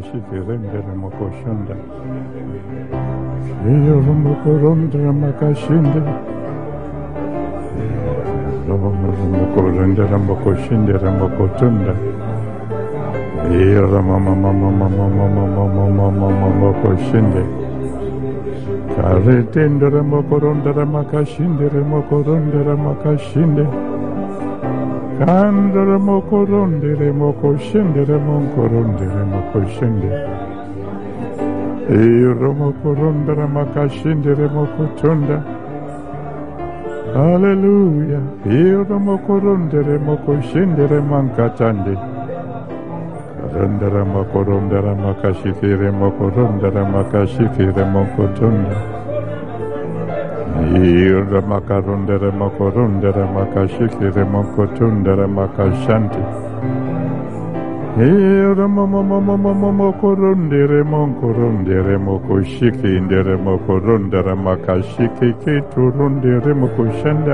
shikirendere mokoshanda. Shiyoromokorondere makashinde. Romokorendere mokoshindere mokotunda. Mokoshinde. Karetendere mokorondere makashindere mokorondere makashinde. Kandere mokorondere mokoshindere mokorondere mokoshinde. Romokorondere makashindere mokotunda. Hallelujah. Romokorondere mokoshindere mankatande. Rendere mokorondere makashikire mokorondere makashikire mokotunda. Ira makarondere mokorondere makashikire mokotundere makashanti. Ira mokorondere mokorondere mokoshikindere mokorondere makashiki kiturundere mokoshanda.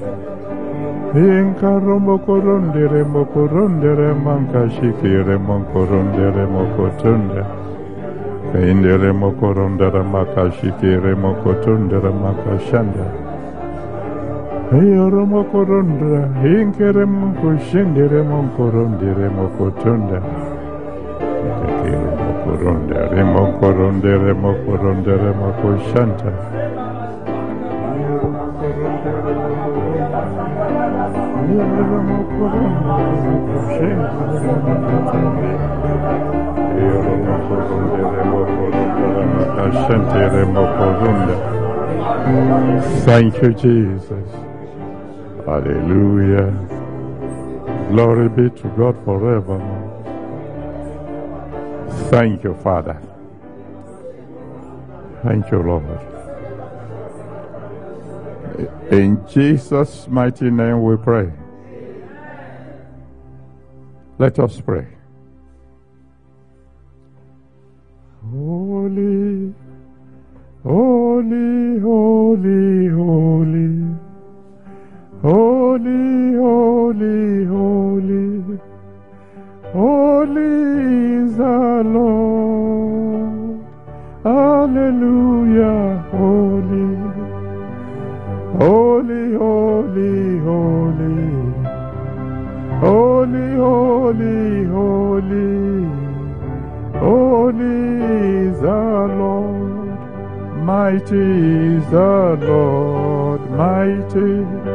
Inkaro mokorondere mokorondere mankashikire mokorondere mokotunda. Indere mokorondere makashikire mokotundere makashanda. Eyoro mokorondere inkere mokoshindere mokorondere mokotunda. Ikakire mokorondere mokorondere mokorondere mokoshanta. Thank you, Jesus. Hallelujah. Glory be to God forevermore. Thank you, Father. Thank you, Lord. In Jesus' mighty name we pray. Let us pray. Holy, holy, holy, holy. Holy, holy, holy. Holy is the Lord. Hallelujah, holy. Holy, holy, holy. Holy, holy, holy. Holy is the Lord. Mighty is the Lord. Mighty.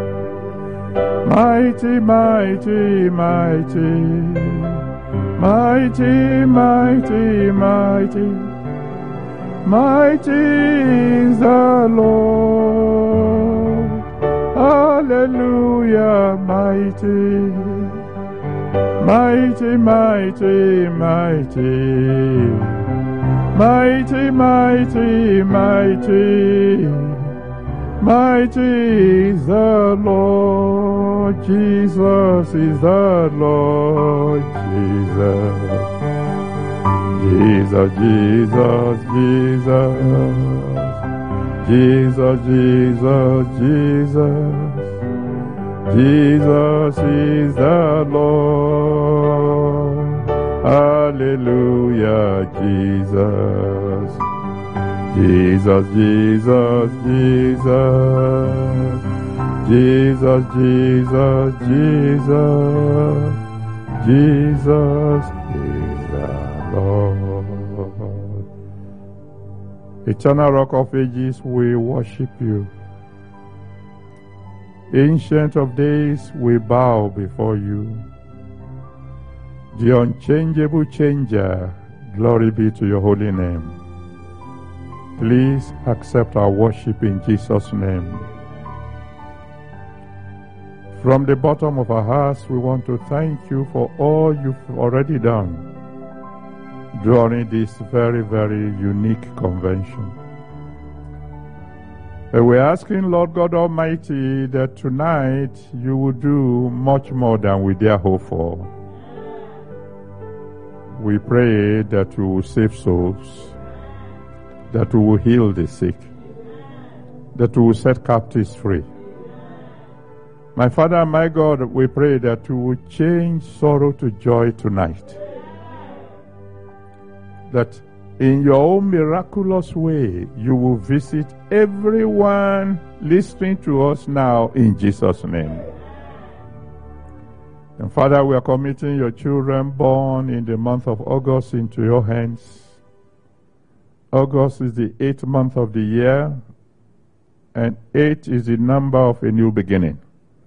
Mighty, mighty, mighty. Mighty, mighty, mighty. Mighty is the Lord. Hallelujah, mighty. Mighty, mighty, mighty. Mighty, mighty, mighty. Mighty is the Lord. Jesus is the Lord. Jesus. Jesus, Jesus, Jesus. Jesus, Jesus, Jesus. Jesus is the Lord. Hallelujah, Jesus. Jesus, Jesus, Jesus. Jesus, Jesus, Jesus. Jesus is the Lord. Eternal Rock of Ages, we worship you. Ancient of Days, we bow before you. The unchangeable changer, glory be to your holy name. Please accept our worship in Jesus' name. From the bottom of our hearts, we want to thank you for all you've already done during this very, very unique convention. And we're asking, Lord God Almighty, that tonight you will do much more than we dare hope for. We pray that you will save souls, that you will heal the sick, that you will set captives free. My Father and my God, we pray that you will change sorrow to joy tonight, that in your own miraculous way, you will visit everyone listening to us now in Jesus' name. And Father, we are committing your children born in the month of August into your hands. August is the 8th month of the year, and 8 is the number of a new beginning.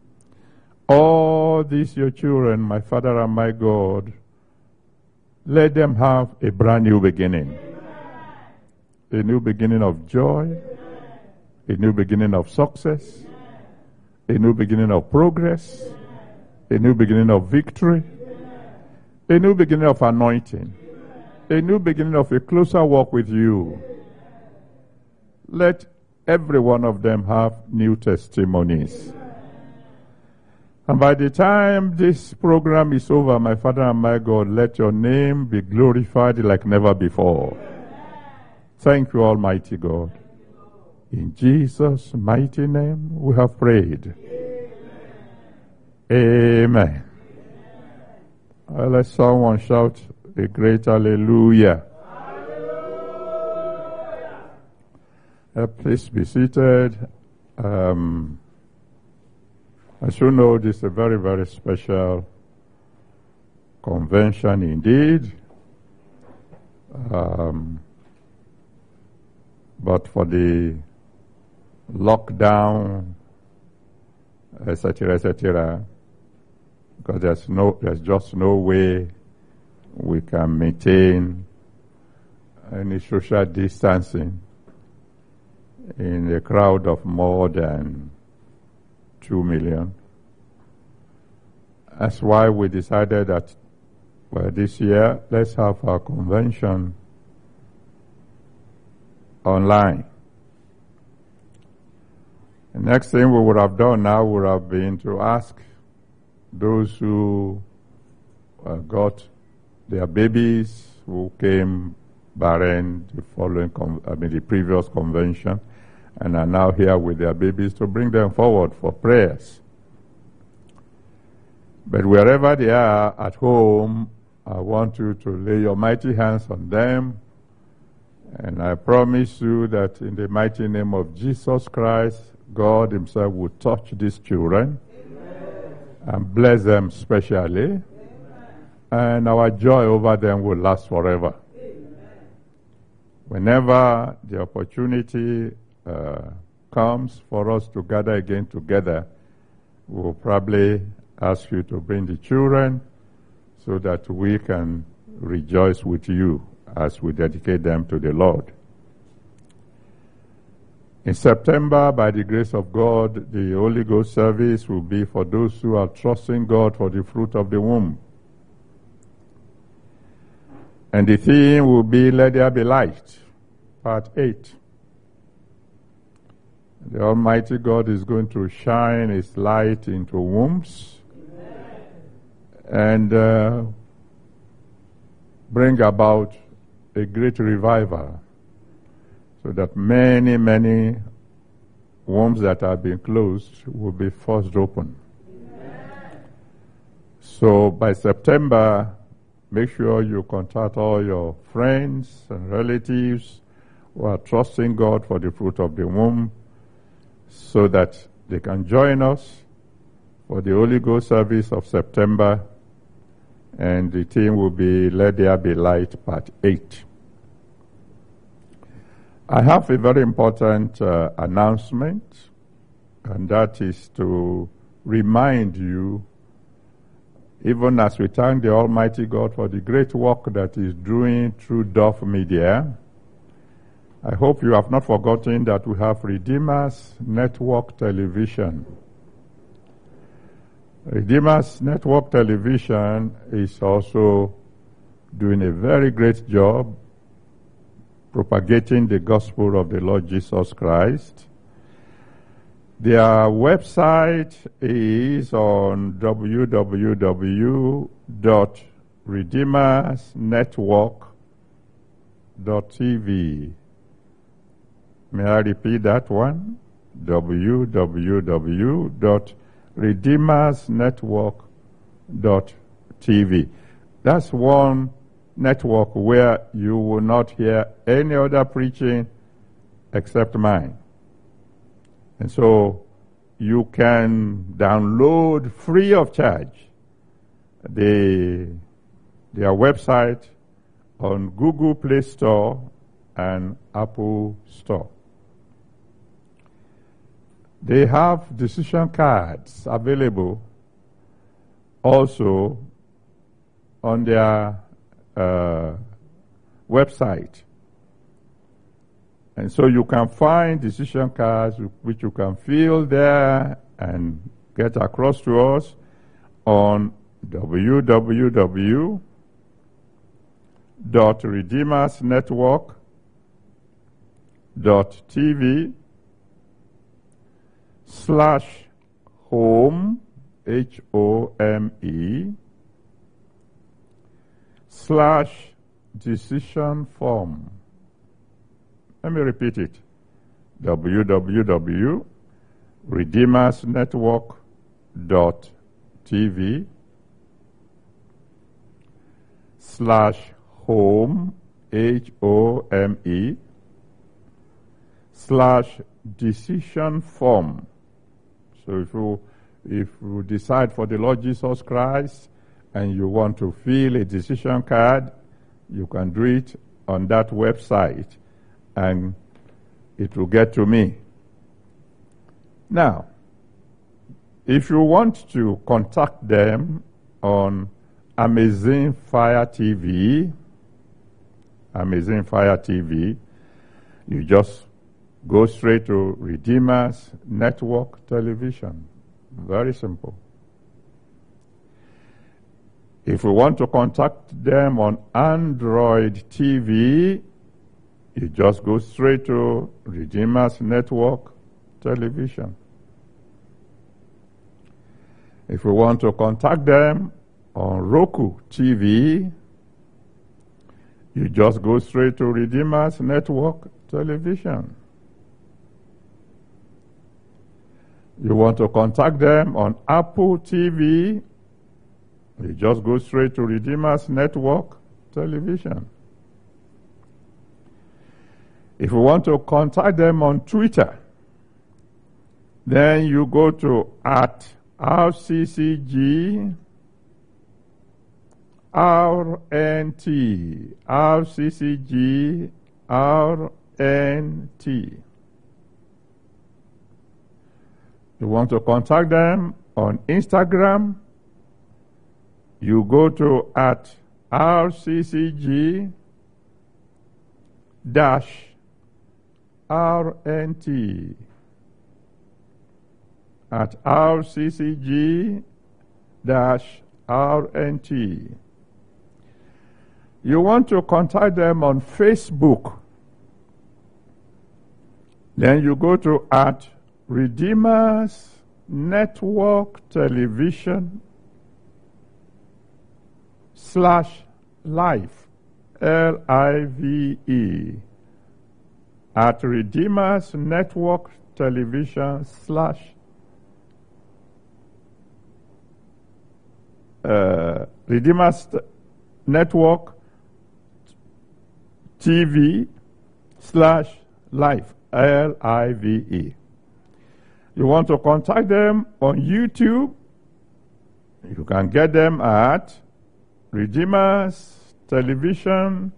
All these your children, my Father and my God, let them have a brand new beginning. A new beginning of joy, a new beginning of success, a new beginning of progress, a new beginning of victory, a new beginning of anointing, a new beginning of a closer walk with you. Let every one of them have new testimonies. And by the time this program is over, my Father and my God, let your name be glorified like never before. Thank you, Almighty God. In Jesus' mighty name we have prayed. Amen. Let someone shout a great hallelujah. Please be seated. As you know, this is a very, very special convention indeed. But for the lockdown, etc., because there's just no way we can maintain any social distancing in a crowd of more than 2 million. That's why we decided that, this year, let's have our convention online. The next thing we would have done now would have been to ask those who got their babies who came barren the previous convention and are now here with their babies to bring them forward for prayers. But wherever they are at home, I want you to lay your mighty hands on them. And I promise you that in the mighty name of Jesus Christ, God himself will touch these children. Amen. And bless them specially. Amen. And our joy over them will last forever. Amen. Whenever the opportunity comes for us to gather again together, we'll probably ask you to bring the children so that we can rejoice with you as we dedicate them to the Lord. In September, by the grace of God, the Holy Ghost service will be for those who are trusting God for the fruit of the womb. And the theme will be Let There Be Light, part 8. The Almighty God is going to shine His light into wombs and bring about a great revival so that many, many wombs that have been closed will be forced open. So by September, make sure you contact all your friends and relatives who are trusting God for the fruit of the womb so that they can join us for the Holy Ghost service of September, and the theme will be Let There Be Light, part 8. I have a very important announcement, and that is to remind you, even as we thank the Almighty God for the great work that He's doing through Dove Media, I hope you have not forgotten that we have Redeemers Network Television. Redeemers Network Television is also doing a very great job propagating the gospel of the Lord Jesus Christ. Their website is on www.redeemersnetwork.tv. May I repeat that one? www.redeemersnetwork.tv. That's one network where you will not hear any other preaching except mine. And so you can download free of charge their website on Google Play Store and Apple Store. They have decision cards available also on their website. And so you can find decision cards which you can fill there and get across to us on www.redeemersnetwork.tv/home, HOME/decision form. Let me repeat it. www.redeemersnetwork.tv/home, HOME/decision form. So if you decide for the Lord Jesus Christ and you want to fill a decision card, you can do it on that website and it will get to me. Now, if you want to contact them on Amazing Fire TV, you just go straight to Redeemers Network Television. Very simple. If you want to contact them on Android TV, you just go straight to Redeemers Network Television. If you want to contact them on Roku TV, you just go straight to Redeemers Network Television. You want to contact them on Apple TV, you just go straight to Redeemers Network Television. If you want to contact them on Twitter, then you go to @RCCG RNT, RCCG RNT. You want to contact them on Instagram, you go to @RCCG RNT, @RCCG RNT. You want to contact them on Facebook, then you go to @Redeemers Network Television /live, LIVE, @Redeemers Network Television Redeemers Network TV /live, LIVE. You want to contact them on YouTube, you can get them at Redeemers Television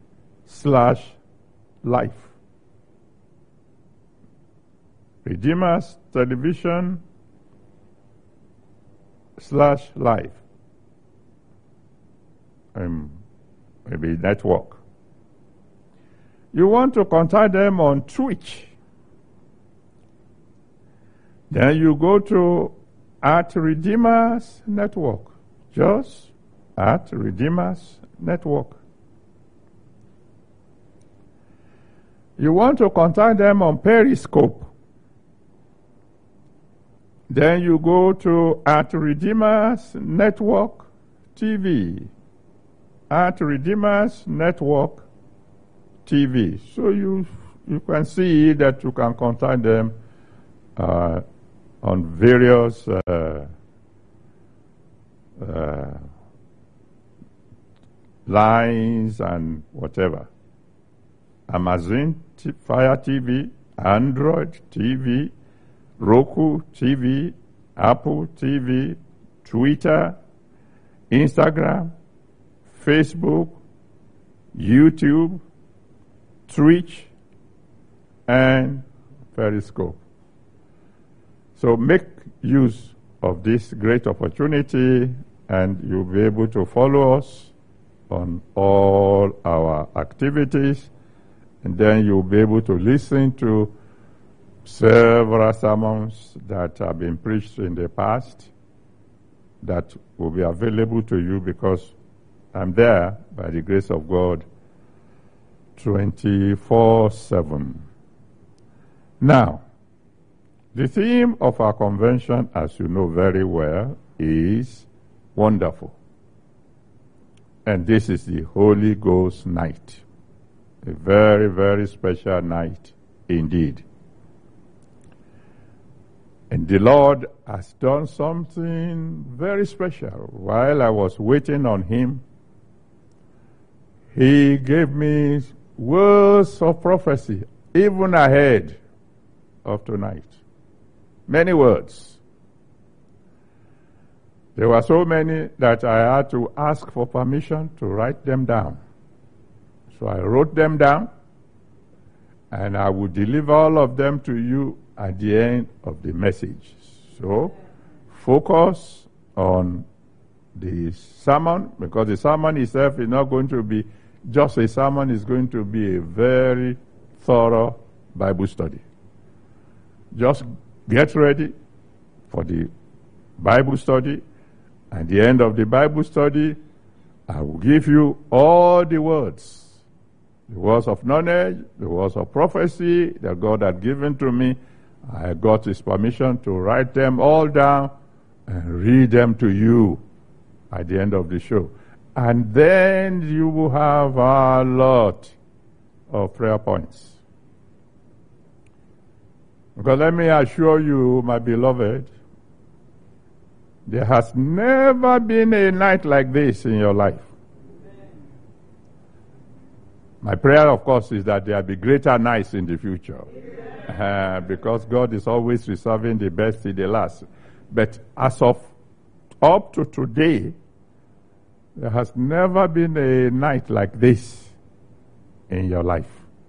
/live. Redeemers Television /live. Maybe network. You want to contact them on Twitch, then you go to @Redeemers Network, just @Redeemers Network. You want to contact them on Periscope, then you go to @Redeemers Network TV, @Redeemers Network TV. So you can see that you can contact them on various lines and whatever. Amazon Fire TV, Android TV, Roku TV, Apple TV, Twitter, Instagram, Facebook, YouTube, Twitch, and Periscope. So make use of this great opportunity, and you'll be able to follow us on all our activities, and then you'll be able to listen to several sermons that have been preached in the past that will be available to you, because I'm there by the grace of God 24/7. Now, the theme of our convention, as you know very well, is wonderful. And this is the Holy Ghost night. A very, very special night indeed. And the Lord has done something very special. While I was waiting on Him, He gave me words of prophecy, even ahead of tonight. Many words. There were so many that I had to ask for permission to write them down. So I wrote them down, and I will deliver all of them to you at the end of the message. So focus on the sermon, because the sermon itself is not going to be just a sermon, it's going to be a very thorough Bible study. Just get ready for the Bible study. At the end of the Bible study, I will give you all the words of knowledge, the words of prophecy that God had given to me. I got His permission to write them all down and read them to you at the end of the show. And then you will have a lot of prayer points. Because let me assure you, my beloved, there has never been a night like this in your life. My prayer, of course, is that there will be greater nights in the future. Because God is always reserving the best in the last. But as of up to today, there has never been a night like this in your life.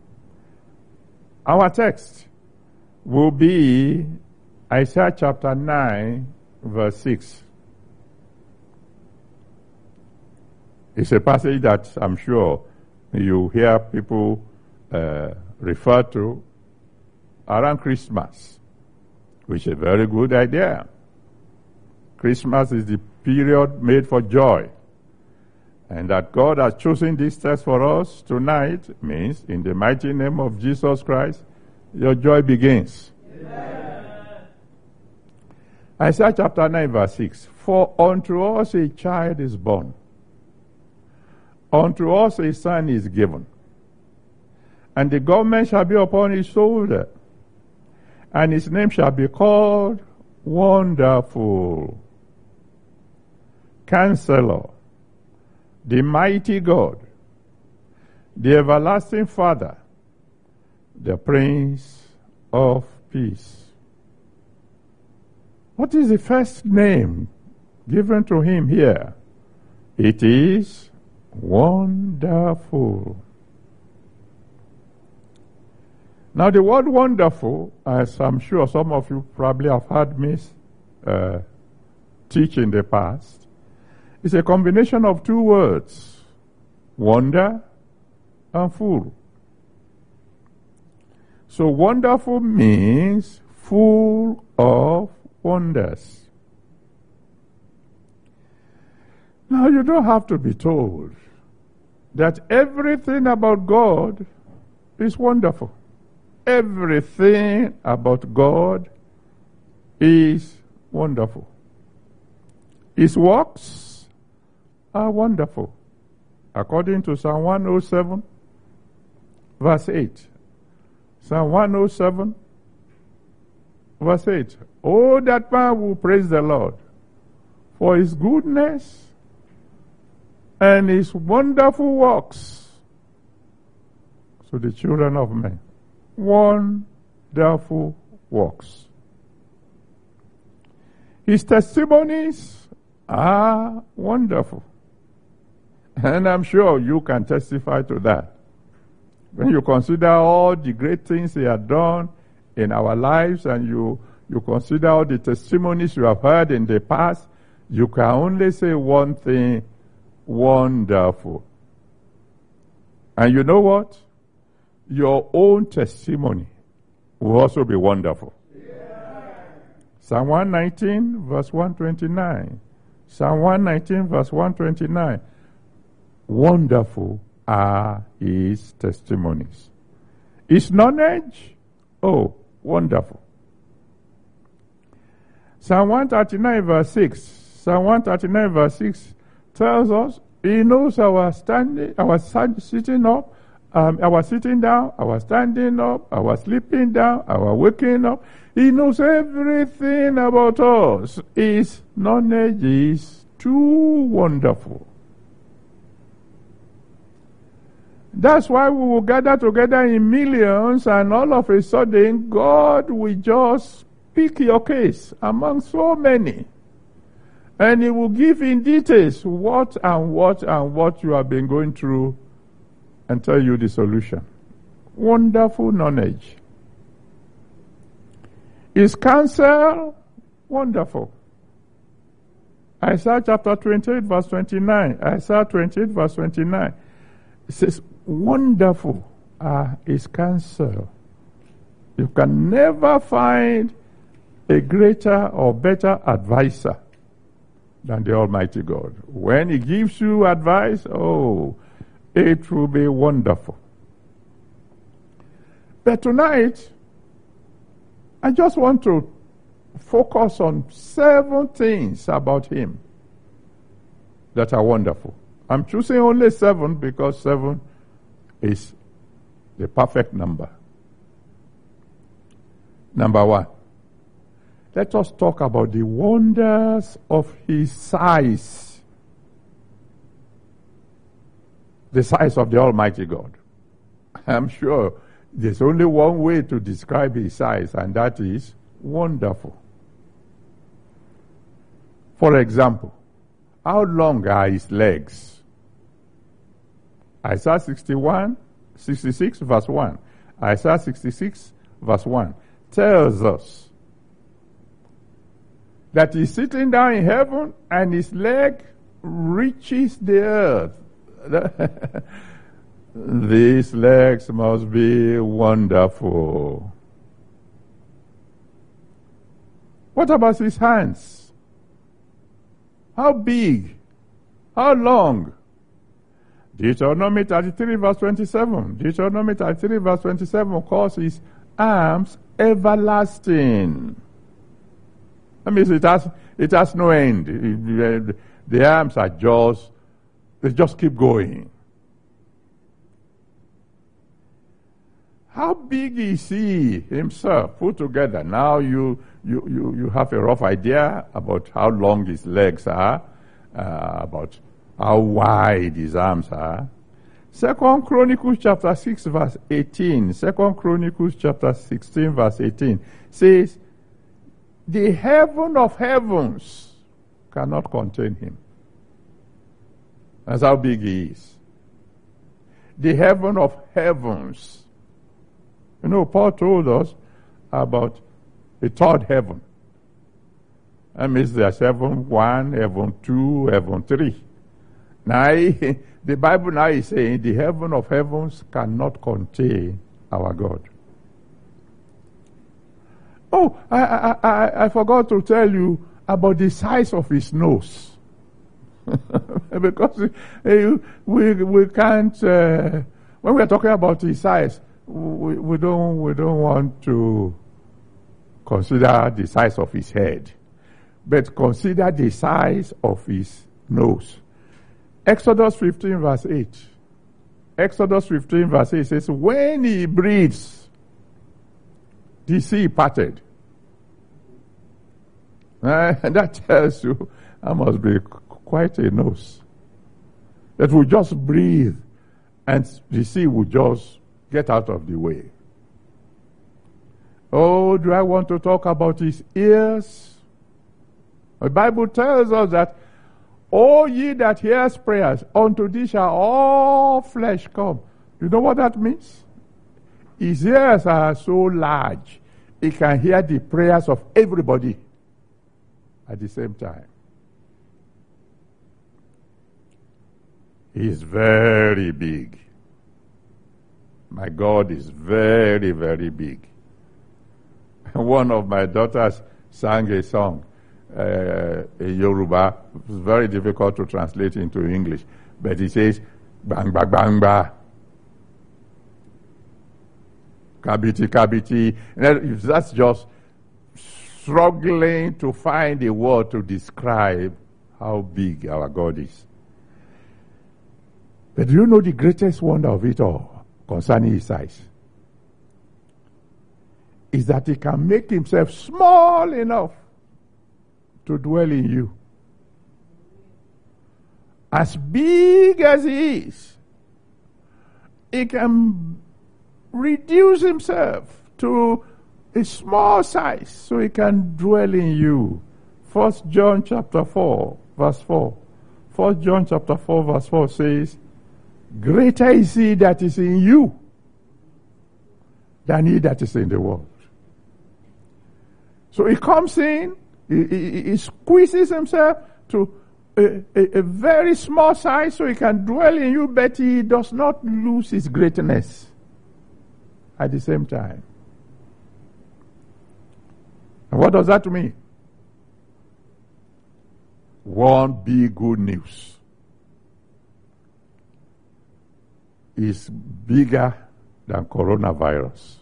Our text will be Isaiah chapter 9, verse 6. It's a passage that I'm sure you hear people refer to around Christmas, which is a very good idea. Christmas is the period made for joy. And that God has chosen this text for us tonight means, in the mighty name of Jesus Christ, your joy begins. Amen. Isaiah chapter 9, verse 6. For unto us a child is born, unto us a son is given, and the government shall be upon his shoulder, and his name shall be called Wonderful, Counselor, the Mighty God, the Everlasting Father, the Prince of Peace. What is the first name given to him here? It is Wonderful. Now the word wonderful, as I'm sure some of you probably have heard me teach in the past, is a combination of two words, wonder and full. So wonderful means full of wonders. Now you don't have to be told that everything about God is wonderful. Everything about God is wonderful. His works are wonderful. According to Psalm 107, verse 8. Psalm 107, verse 8. Oh, that man will praise the Lord for his goodness and his wonderful works to the children of men. Wonderful works. His testimonies are wonderful. And I'm sure you can testify to that. When you consider all the great things he had done in our lives, and you consider all the testimonies you have heard in the past, you can only say one thing: wonderful. And you know what? Your own testimony will also be wonderful. Yeah. Psalm 119 verse 129. Psalm 119 verse 129. Wonderful are his testimonies. His knowledge, oh, wonderful. Psalm 139 verse 6. Psalm 139 verse 6 tells us he knows our standing, our sitting up, our sitting down, our standing up, our sleeping down, our waking up. He knows everything about us. His knowledge is too wonderful. That's why we will gather together in millions, and all of a sudden God will just pick your case among so many. And he will give in details what you have been going through and tell you the solution. Wonderful knowledge. His counsel, wonderful. Isaiah chapter 28 verse 29. Isaiah 28 verse 29. It says, wonderful are his counsel. You can never find a greater or better advisor than the Almighty God. When he gives you advice, oh, it will be wonderful. But tonight, I just want to focus on 7 things about him that are wonderful. I'm choosing only 7 because 7 is the perfect number. Number 1, let us talk about the wonders of his size. The size of the Almighty God. I'm sure there's only one way to describe his size, and that is wonderful. For example, how long are his legs? Isaiah 66 verse 1. Isaiah 66 verse 1 tells us that he's sitting down in heaven and his leg reaches the earth. These legs must be wonderful. What about his hands? How big? How long? Deuteronomy 33 verse 27. Deuteronomy 33 verse 27 calls his arms everlasting. That means it has no end. The arms are they just keep going. How big is he himself put together? Now you have a rough idea about how long his legs are, about how wide his arms are. 2 Chronicles chapter 6 verse 18. 2 Chronicles chapter 16 verse 18 says, the heaven of heavens cannot contain him. That's how big he is. The heaven of heavens. You know, Paul told us about a third heaven. That means there's heaven 1, heaven 2, heaven 3. Now, the Bible now is saying the heaven of heavens cannot contain our God. Oh, I forgot to tell you about the size of his nose. Because we can't, when we're talking about his size, we don't want to consider the size of his head, but consider the size of his nose. Exodus 15 verse 8. Exodus 15 verse 8 says, when he breathes, the sea parted. And that tells you, that must be quite a nose. that will just breathe and the sea will just get out of the way. Oh, do I want to talk about his ears? The Bible tells us that, "O ye that hears prayers, unto thee shall all flesh come." You know what that means? His ears are so large, he can hear the prayers of everybody at the same time. He is very big. My God is very, very big. One of my daughters sang a song, a Yoruba. It was very difficult to translate into English, but it says, "Bang, bang, bang, bang. Kabiti, kabiti." And that's just struggling to find a word to describe how big our God is. But do you know the greatest wonder of it all concerning his size? Is that he can make himself small enough to dwell in you. As big as he is, he can reduce himself to a small size so he can dwell in you. 1 John chapter 4, verse 4. 1 John chapter 4, verse 4 says, "Greater is he that is in you than he that is in the world." So he comes in, he squeezes himself to a very small size so he can dwell in you, but he does not lose his greatness at the same time. And what does that mean? One big good news. Is bigger than coronavirus.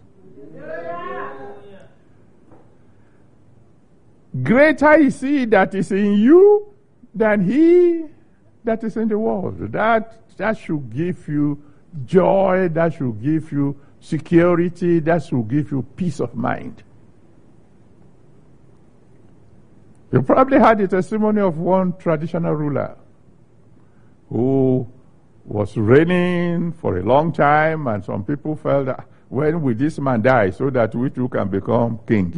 Greater is he that is in you than he that is in the world. That should give you joy, that should give you security, that should give you peace of mind. You probably had the testimony of one traditional ruler who was reigning for a long time, and some people felt that, when will this man die so that we too can become king?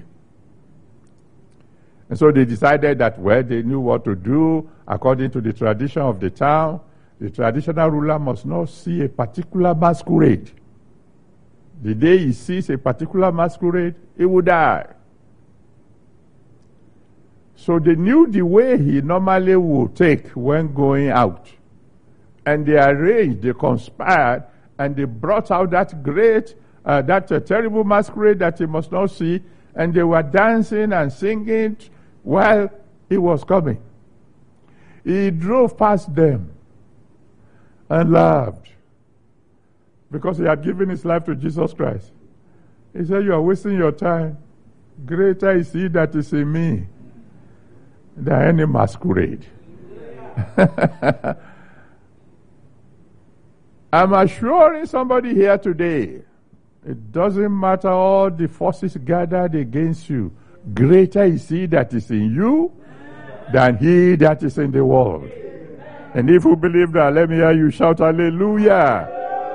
And so they decided that, well, they knew what to do according to the tradition of the town. The traditional ruler must not see a particular masquerade. The day he sees a particular masquerade, he will die. So they knew the way he normally would take when going out. And they arranged, they conspired, and they brought out that terrible masquerade that he must not see, and they were dancing and singing while he was coming. He drove past them and laughed because he had given his life to Jesus Christ. He said, "You are wasting your time. Greater is he that is in me than any masquerade." I'm assuring somebody here today, it doesn't matter all the forces gathered against you. Greater is he that is in you than he that is in the world. And if you believe that, let me hear you shout hallelujah.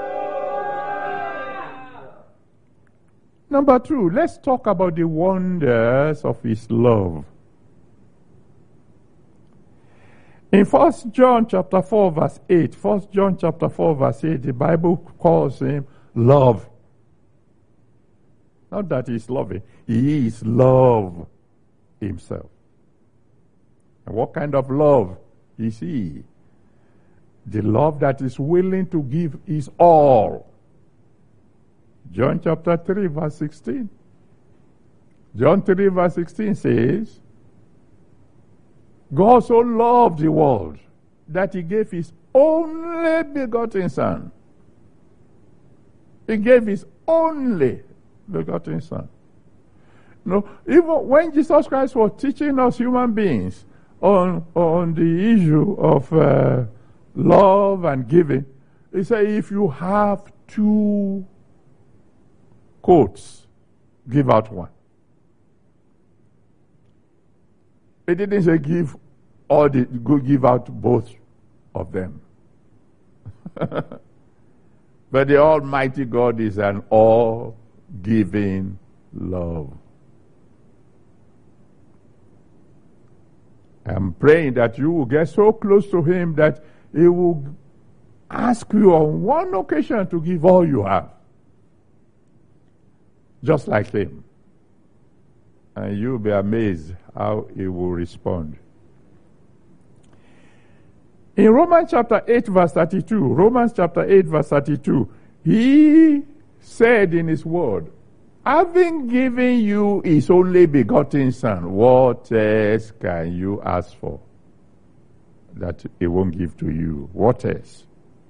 Number 2, let's talk about the wonders of his love. In 1 John chapter 4 verse 8, 1 John chapter 4 verse 8, the Bible calls him love. Not that he's loving, he is love himself. And what kind of love is he? The love that is willing to give his all. John chapter 3 verse 16. John 3 verse 16 says, God so loved the world that he gave his only begotten Son. He gave his only begotten Son. No, even when Jesus Christ was teaching us human beings on the issue of love and giving, he said, if you have 2 coats, give out one. He didn't say give out both of them. But the Almighty God is an all-giving love. I'm praying that you will get so close to Him that He will ask you on one occasion to give all you have. Just like Him. And you'll be amazed how He will respond. In Romans chapter 8 verse 32, He said in His word, having given you His only begotten Son, what else can you ask for that He won't give to you? What else?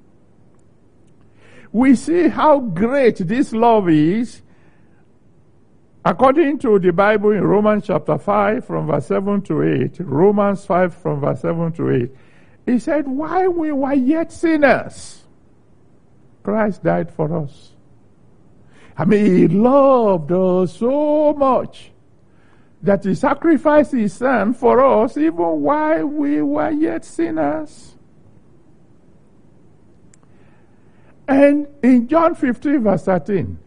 We see how great this love is according to the Bible in Romans chapter 5 from verse 7 to 8. Romans 5 from verse 7 to 8. He said, while we were yet sinners, Christ died for us. I mean, He loved us so much that He sacrificed His Son for us even while we were yet sinners. And in John 15 verse 13,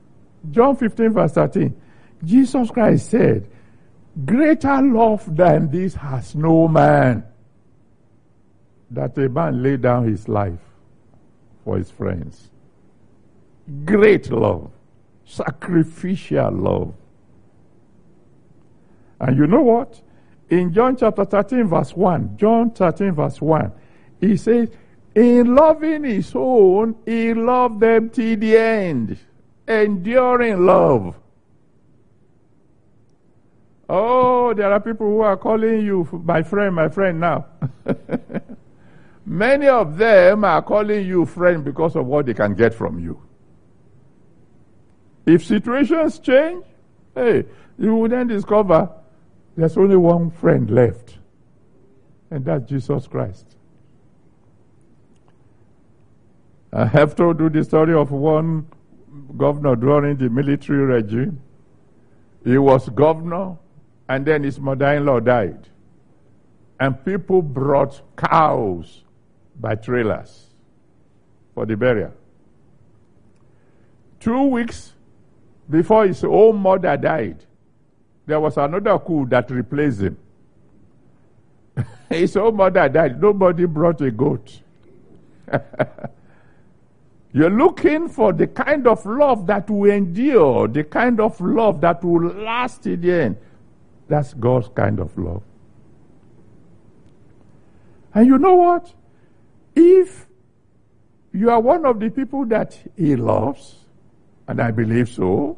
Jesus Christ said, greater love than this has no man, that a man lay down his life for his friends. Great love. Sacrificial love. And you know what? In John chapter 13 verse 1, He says, in loving His own, He loved them till the end. Enduring love. Oh, there are people who are calling you my friend now. Many of them are calling you friend because of what they can get from you. If situations change, you will then discover there's only one friend left. And that's Jesus Christ. I have told you the story of one governor during the military regime. He was governor, and then his mother-in-law died. And people brought cows by trailers for the burial. 2 weeks before his own mother died, there was another coup that replaced him. His own mother died. Nobody brought a goat. You're looking for the kind of love that will endure, the kind of love that will last to the end. That's God's kind of love. And you know what? If you are one of the people that He loves, and I believe so,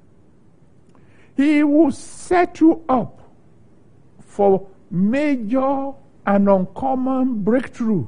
He will set you up for major and uncommon breakthrough.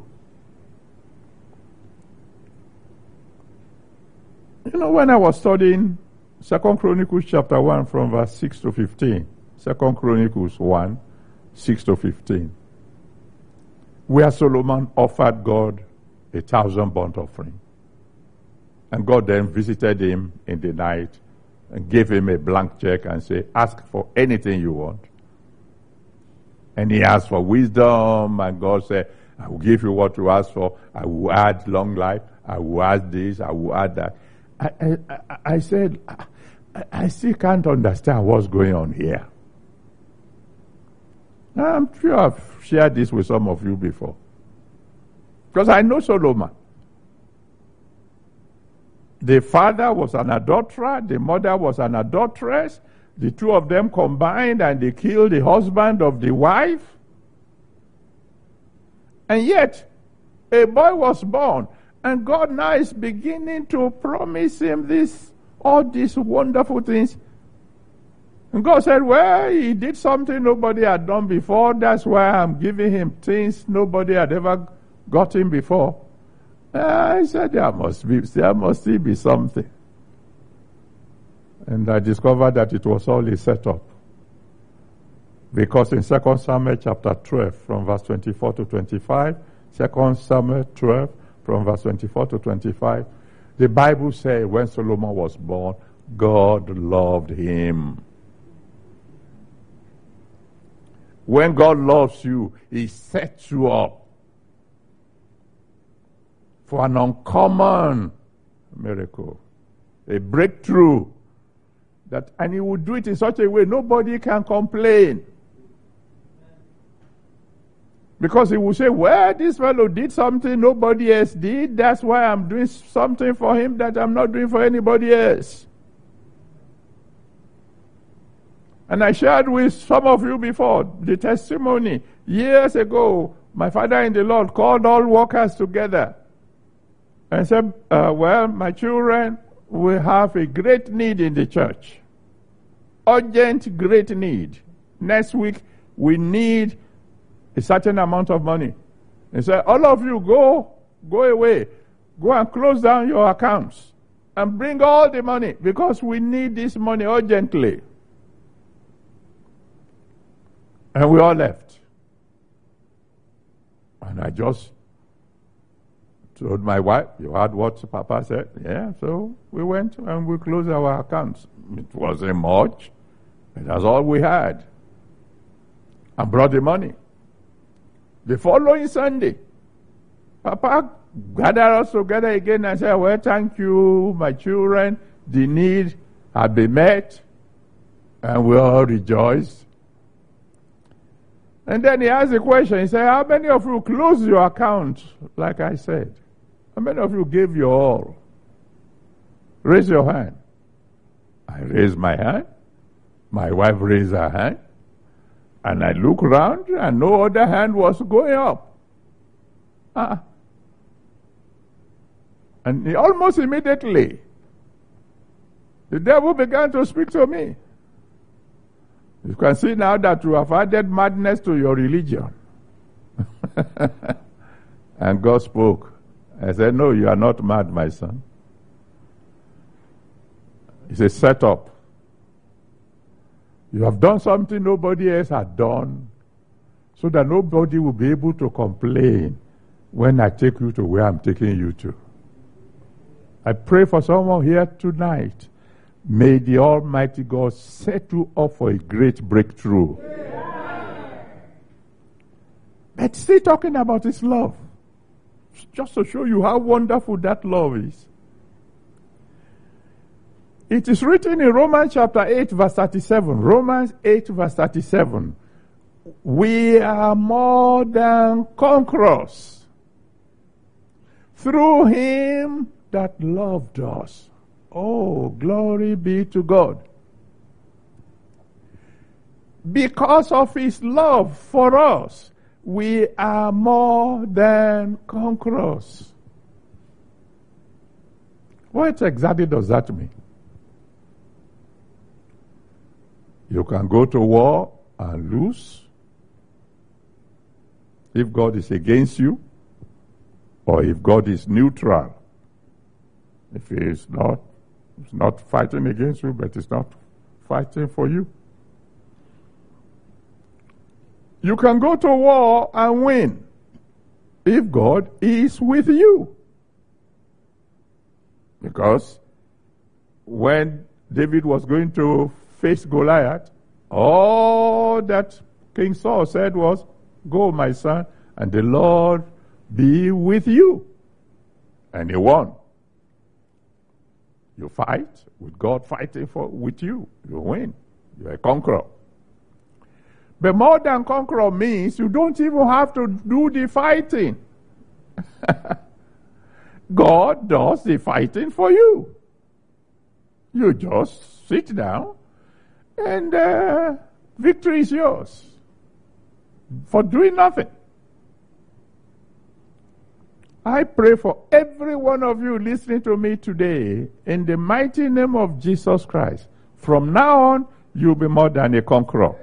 You know, when I was studying 2 Chronicles chapter 1 from verse 6 to 15, 2 Chronicles 1, 6 to 15, where Solomon offered God 1,000 burnt offering. And God then visited him in the night and gave him a blank check and said, ask for anything you want. And he asked for wisdom, and God said, I will give you what you ask for. I will add long life. I will add this. I will add that. I said, I still can't understand what's going on here. I'm sure I've shared this with some of you before. Because I know Solomon. The father was an adulterer, the mother was an adulteress. The two of them combined and they killed the husband of the wife. And yet, a boy was born. And God now is beginning to promise him all these wonderful things. And God said, well, he did something nobody had done before. That's why I'm giving him things nobody had ever gotten before. I said, there must still be something. And I discovered that it was all a setup. Because in 2 Samuel chapter 12, from verse 24 to 25, 2 Samuel 12, from verse 24 to 25, the Bible says when Solomon was born, God loved him. When God loves you, He sets you up for an uncommon miracle, a breakthrough. And he would do it in such a way nobody can complain. Because he would say, well, this fellow did something nobody else did. That's why I'm doing something for him that I'm not doing for anybody else. And I shared with some of you before the testimony. Years ago, my father in the Lord called all workers together and said, well, my children, we have a great need in the church. Urgent, great need. Next week, we need a certain amount of money. He said, all of you go away. Go and close down your accounts and bring all the money because we need this money urgently. And we all left. And I just told my wife, you heard what Papa said? Yeah, so we went and we closed our accounts. It wasn't much. That's all we had. And brought the money. The following Sunday, Papa gathered us together again and said, well, thank you, my children. The need had been met. And we all rejoiced. And then he asked the question, he said, how many of you closed your account, like I said? How many of you gave your all? Raise your hand. I raised my hand. My wife raised her hand. And I looked around and no other hand was going up. And almost immediately, the devil began to speak to me. You can see now that you have added madness to your religion. And God spoke. I said, no, you are not mad, my son. It's a setup. You have done something nobody else had done, so that nobody will be able to complain when I take you to where I'm taking you to. I pray for someone here tonight. May the Almighty God set you up for a great breakthrough. Yeah. But still talking about His love. Just to show you how wonderful that love is. It is written in Romans chapter 8 verse 37. Romans 8 verse 37. We are more than conquerors through Him that loved us. Oh, glory be to God. Because of His love for us, we are more than conquerors. What exactly does that mean? You can go to war and lose if God is against you, or if God is neutral. If He is not, He's not fighting against you, but He's not fighting for you. You can go to war and win if God is with you. Because when David was going to face Goliath, all that King Saul said was, go, my son, and the Lord be with you. And he won. You fight with God fighting with you. You win. You're a conqueror. But more than conqueror means you don't even have to do the fighting. God does the fighting for you. You just sit down and victory is yours for doing nothing. I pray for every one of you listening to me today in the mighty name of Jesus Christ. From now on, you'll be more than a conqueror.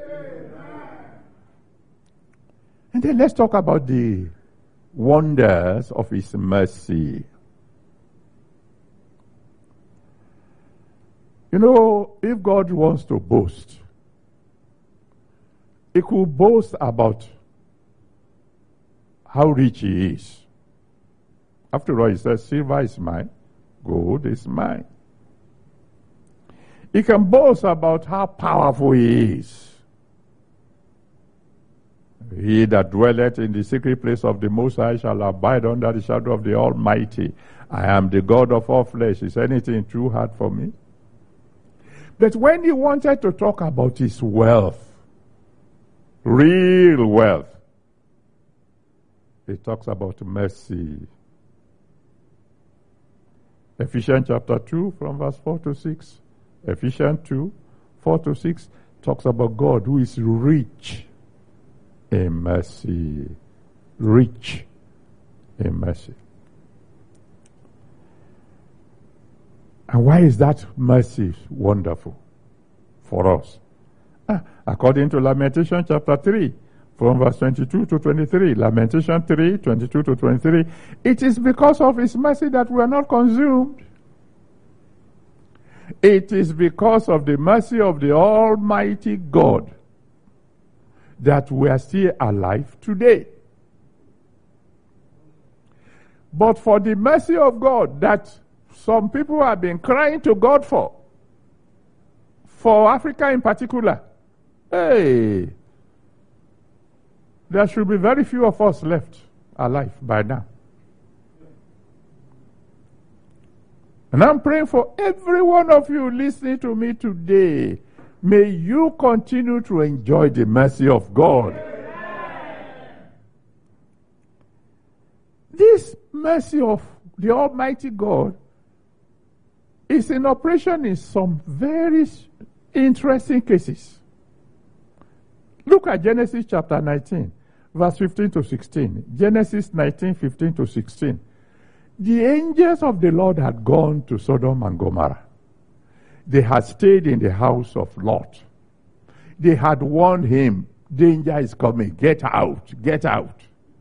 And then let's talk about the wonders of His mercy. You know, if God wants to boast, He could boast about how rich He is. After all, He says, silver is mine, gold is mine. He can boast about how powerful He is. He that dwelleth in the secret place of the Most High shall abide under the shadow of the Almighty. I am the God of all flesh. Is anything too hard for me? But when he wanted to talk about his wealth, real wealth, he talks about mercy. Ephesians chapter 2 from verse 4 to 6. Ephesians 2, 4 to 6 talks about God who is rich in mercy. Rich in mercy. And why is that mercy wonderful for us? According to Lamentation chapter 3, from verse 22 to 23, Lamentation 3, 22 to 23, it is because of his mercy that we are not consumed. It is because of the mercy of the Almighty God that we are still alive today. But for the mercy of God that some people have been crying to God for Africa in particular, hey, there should be very few of us left alive by now. And I'm praying for every one of you listening to me today. May you continue to enjoy the mercy of God. This mercy of the Almighty God is in operation in some very interesting cases. Look at Genesis chapter 19, verse 15 to 16. Genesis 19, 15 to 16. The angels of the Lord had gone to Sodom and Gomorrah. They had stayed in the house of Lot. They had warned him, danger is coming, get out, get out.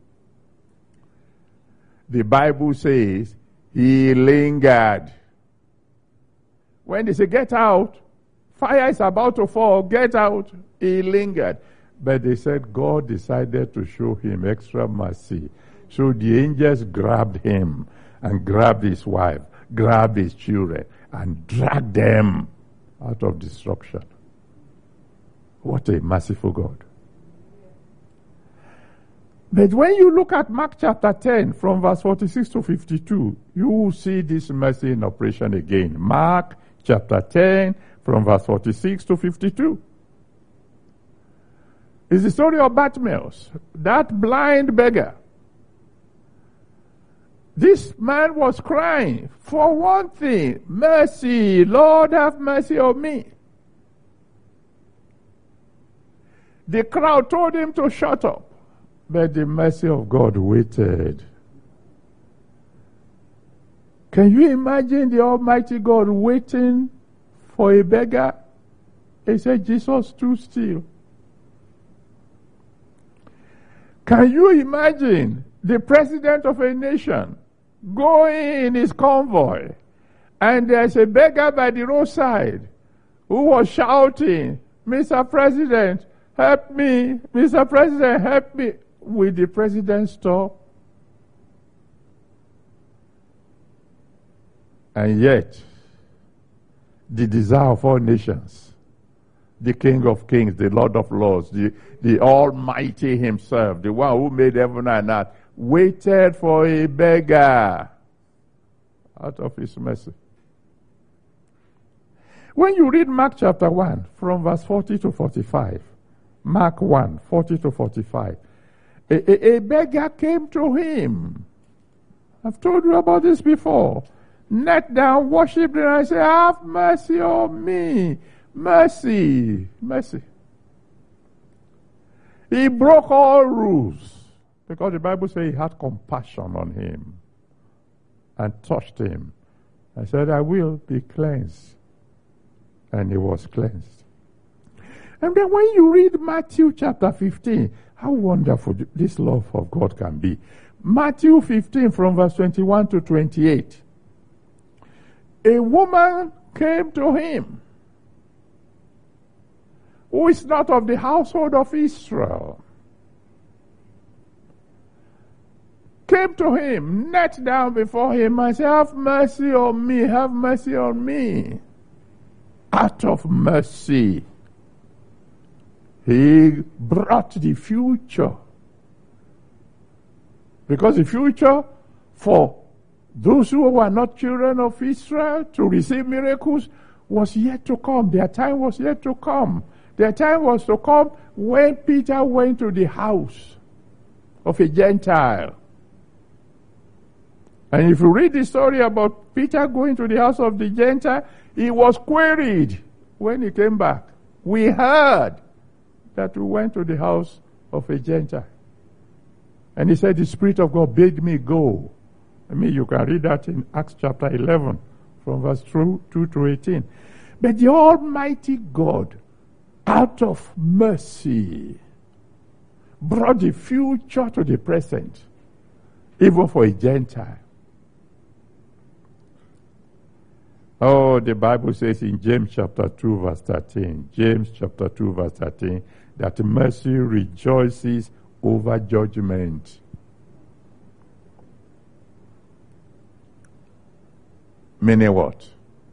The Bible says he lingered. When they say get out, fire is about to fall, get out, he lingered. But they said God decided to show him extra mercy. So the angels grabbed him and grabbed his wife, grabbed his children, and dragged them out of destruction. What a merciful God. But when you look at Mark chapter 10 from verse 46 to 52, you will see this mercy in operation again. Mark chapter 10 from verse 46 to 52. It's the story of Bartimaeus, that blind beggar. This man was crying for one thing, mercy, Lord have mercy on me. The crowd told him to shut up, but the mercy of God waited. Can you imagine the Almighty God waiting for a beggar? He said, Jesus stood still. Can you imagine the president of a nation going in his convoy, and there's a beggar by the roadside who was shouting, Mr. President, help me, Mr. President, help me. Will the president stop? And yet, the desire of all nations, the King of Kings, the Lord of Lords, the Almighty himself, the one who made heaven and earth, waited for a beggar out of his mercy. When you read Mark chapter 1 from verse 40 to 45, Mark 1, 40 to 45, a beggar came to him. I've told you about this before. Knelt down, worshipped, and I said, have mercy on me. Mercy, mercy. He broke all rules because the Bible says he had compassion on him and touched him. I said, I will be cleansed. And he was cleansed. And then when you read Matthew chapter 15, how wonderful this love of God can be. Matthew 15 from verse 21 to 28. A woman came to him who is not of the household of Israel. Came to him, knelt down before him and said, have mercy on me, have mercy on me. Out of mercy. He brought the future. Because the future for those who were not children of Israel to receive miracles was yet to come. Their time was yet to come. Their time was to come when Peter went to the house of a Gentile. And if you read the story about Peter going to the house of the Gentile, he was queried when he came back. We heard that we went to the house of a Gentile. And he said, the Spirit of God bade me go. I mean, you can read that in Acts chapter 11 from verse 2 to 18. But the Almighty God, out of mercy, brought the future to the present, even for a Gentile. Oh, the Bible says in James chapter 2 verse 13, James chapter 2 verse 13, that mercy rejoices over judgment. Meaning what?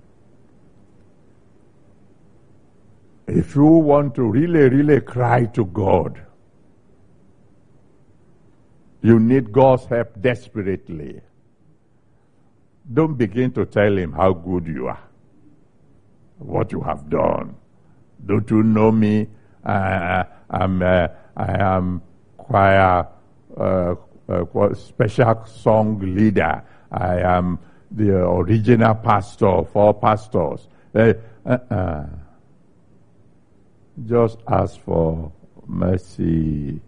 If you want to really cry to God, you need God's help desperately. Don't begin to tell him how good you are, what you have done. Don't you know me? I am choir, special song leader. I am the original pastor of all pastors. Just ask for mercy.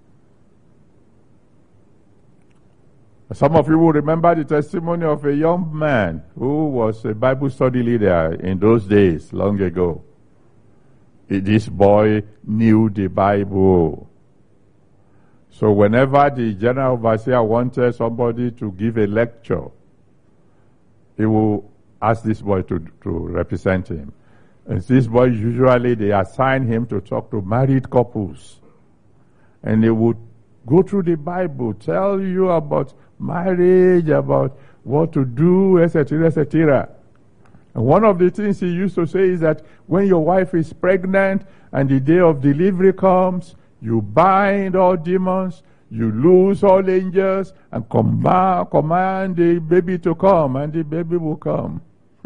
Some of you will remember the testimony of a young man who was a Bible study leader in those days, long ago. This boy knew the Bible. So whenever the general overseer wanted somebody to give a lecture, he will ask this boy to represent him. And this boy, usually they assign him to talk to married couples. And he would go through the Bible, tell you about marriage, about what to do, etc., etc. And one of the things he used to say is that when your wife is pregnant and the day of delivery comes, you bind all demons, you loose all angels, and command the baby to come, and the baby will come.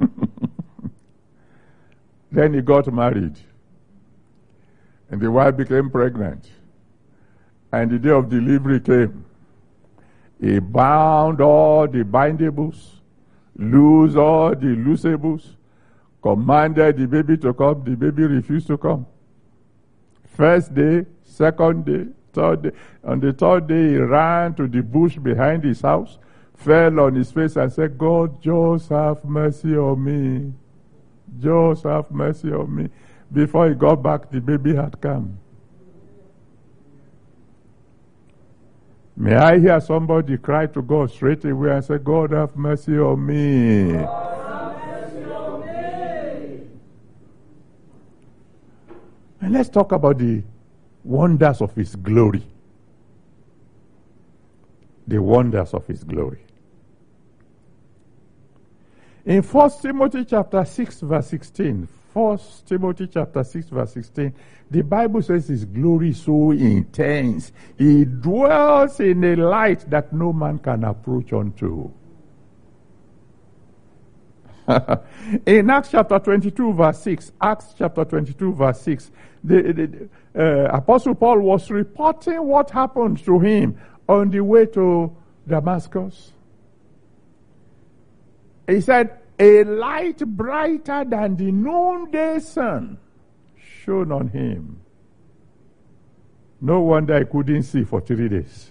Then he got married, and the wife became pregnant, and the day of delivery came. He bound all the bindables, loose all the loosables, commanded the baby to come. The baby refused to come. First day, second day, third day. On the third day, he ran to the bush behind his house, fell on his face and said, God, just have mercy on me. Just have mercy on me. Before he got back, the baby had come. May I hear somebody cry to God straight away and say, God, have mercy on me. God, have mercy on me. And let's talk about the wonders of his glory. The wonders of his glory. In 1 Timothy chapter 6 verse 16, 1 Timothy chapter 6 verse 16, the Bible says his glory is so intense. He dwells in a light that no man can approach unto. In Acts chapter 22 verse 6, Acts chapter 22 verse 6, the Apostle Paul was reporting what happened to him on the way to Damascus. He said, a light brighter than the noonday sun shone on him. No wonder I couldn't see for 3 days.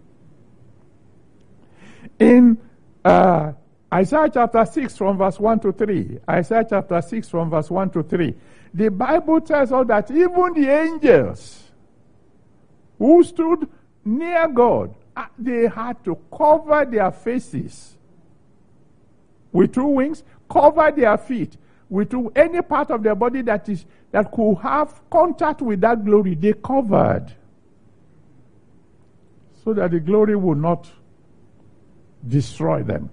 In Isaiah chapter 6 from verse 1 to 3, Isaiah chapter 6 from verse 1 to 3, the Bible tells us that even the angels who stood near God, they had to cover their faces with 2 wings, cover their feet with any part of their body that could have contact with that glory. They covered so that the glory would not destroy them.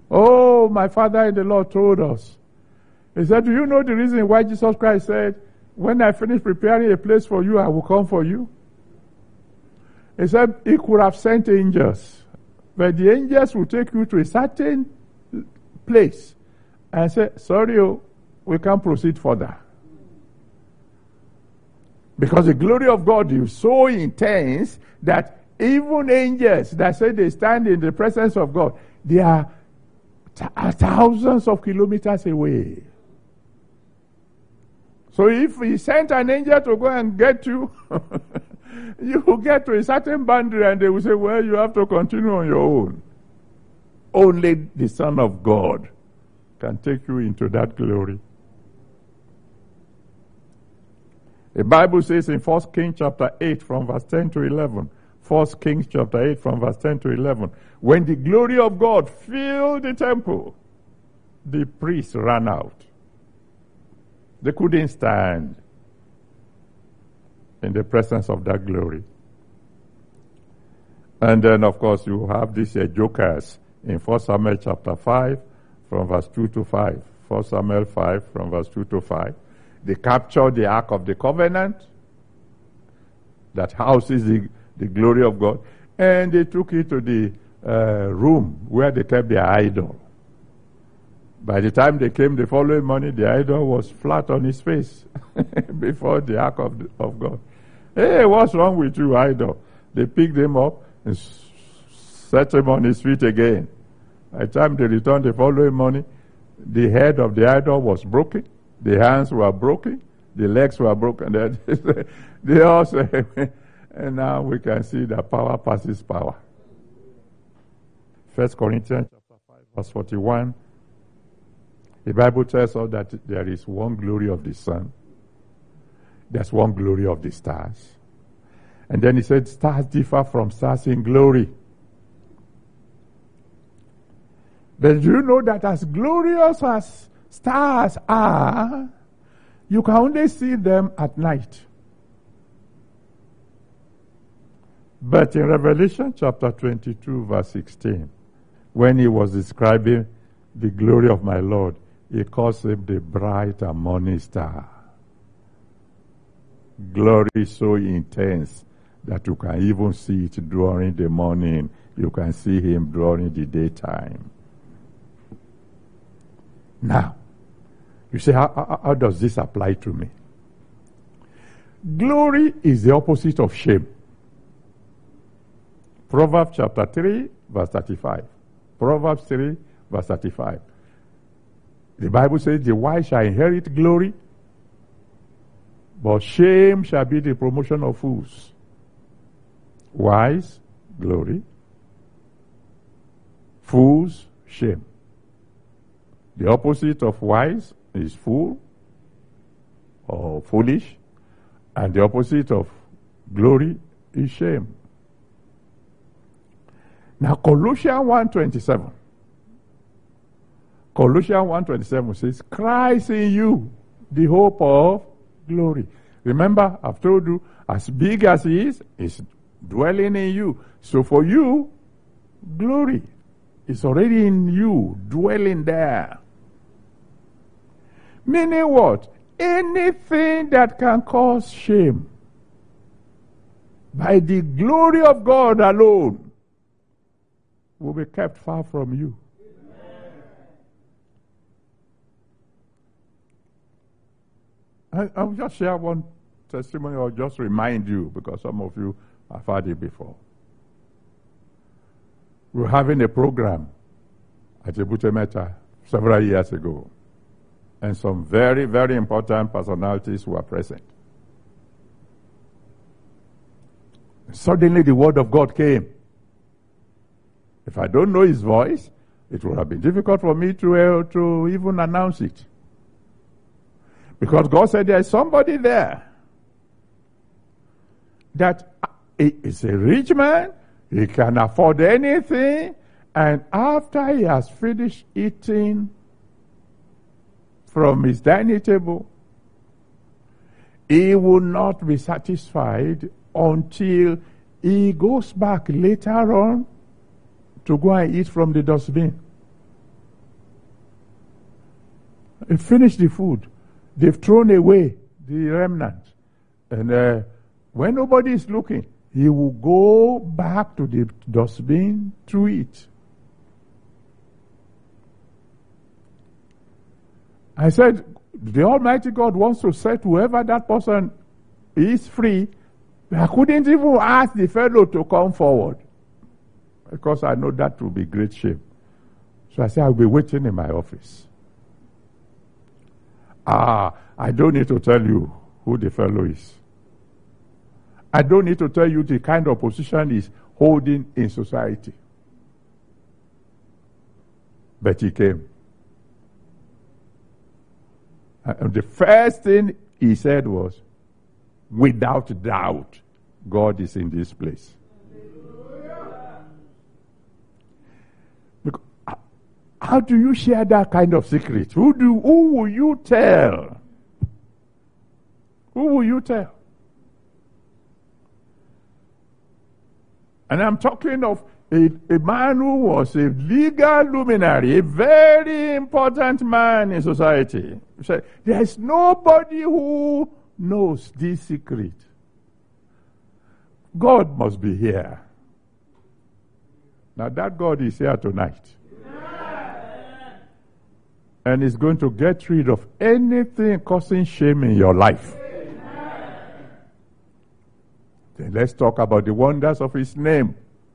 Oh, my Father in the Lord told us. He said, do you know the reason why Jesus Christ said, when I finish preparing a place for you, I will come for you. He said he could have sent angels, but the angels will take you to a certain place and say, sorry, we can't proceed further. Because the glory of God is so intense that even angels that say they stand in the presence of God, they are thousands of kilometers away. So if he sent an angel to go and get you, you will get to a certain boundary and they will say, well, you have to continue on your own. Only the Son of God can take you into that glory. The Bible says in 1 Kings chapter 8 from verse 10 to 11, 1 Kings chapter 8 from verse 10 to 11, when the glory of God filled the temple, the priests ran out. They couldn't stand in the presence of that glory. And then, of course, you have these jokers in 1 Samuel chapter 5 from verse 2 to 5. 1 Samuel 5 from verse 2 to 5. They captured the Ark of the Covenant that houses the glory of God, and they took it to the room where they kept their idol. By the time they came the following morning, the idol was flat on his face before the Ark of God. Hey, what's wrong with you, idol? They picked him up and set him on his feet again. By the time they returned the following morning, the head of the idol was broken, the hands were broken, the legs were broken. They all say, and now we can see that power passes power. 1 Corinthians chapter 5, verse 41. The Bible tells us that there is one glory of the sun. There's one glory of the stars. And then he said, stars differ from stars in glory. But do you know that as glorious as stars are, you can only see them at night. But in Revelation chapter 22, verse 16, when he was describing the glory of my Lord, he calls him the bright and morning star. Glory so intense that you can even see it during the morning. You can see him during the daytime. Now, you say, how does this apply to me? Glory is the opposite of shame. Proverbs chapter 3, verse 35. Proverbs 3, verse 35. The Bible says, the wise shall inherit glory, but shame shall be the promotion of fools. Wise, glory. Fools, shame. The opposite of wise is fool or foolish, and the opposite of glory is shame. Now Colossians 1:27. Colossians 1:27 says, Christ in you, the hope of glory. Remember, I've told you, as big as he is dwelling in you. So for you, glory is already in you, dwelling there. Meaning what? Anything that can cause shame, by the glory of God alone, will be kept far from you. I'll just share one testimony or just remind you, because some of you have heard it before. We were having a program at Ebute Metta several years ago, and some very, very important personalities were present. Suddenly the word of God came. If I don't know his voice, it would have been difficult for me to even announce it. Because God said there is somebody there that is a rich man, he can afford anything, and after he has finished eating from his dining table, he will not be satisfied until he goes back later on to go and eat from the dustbin. He finished the food. They've thrown away the remnant. And when nobody is looking, he will go back to the dustbin to eat. I said, the Almighty God wants to set whoever that person is free. I couldn't even ask the fellow to come forward, because I know that will be great shame. So I said, I'll be waiting in my office. I don't need to tell you who the fellow is. I don't need to tell you the kind of position he's holding in society. But he came. And the first thing he said was, without doubt, God is in this place. Look, how do you share that kind of secret? Who will you tell? Who will you tell? And I'm talking of a man who was a legal luminary, a very important man in society. There's nobody who knows this secret. God must be here. Now that God is here tonight. And is going to get rid of anything causing shame in your life. Then let's talk about the wonders of his name.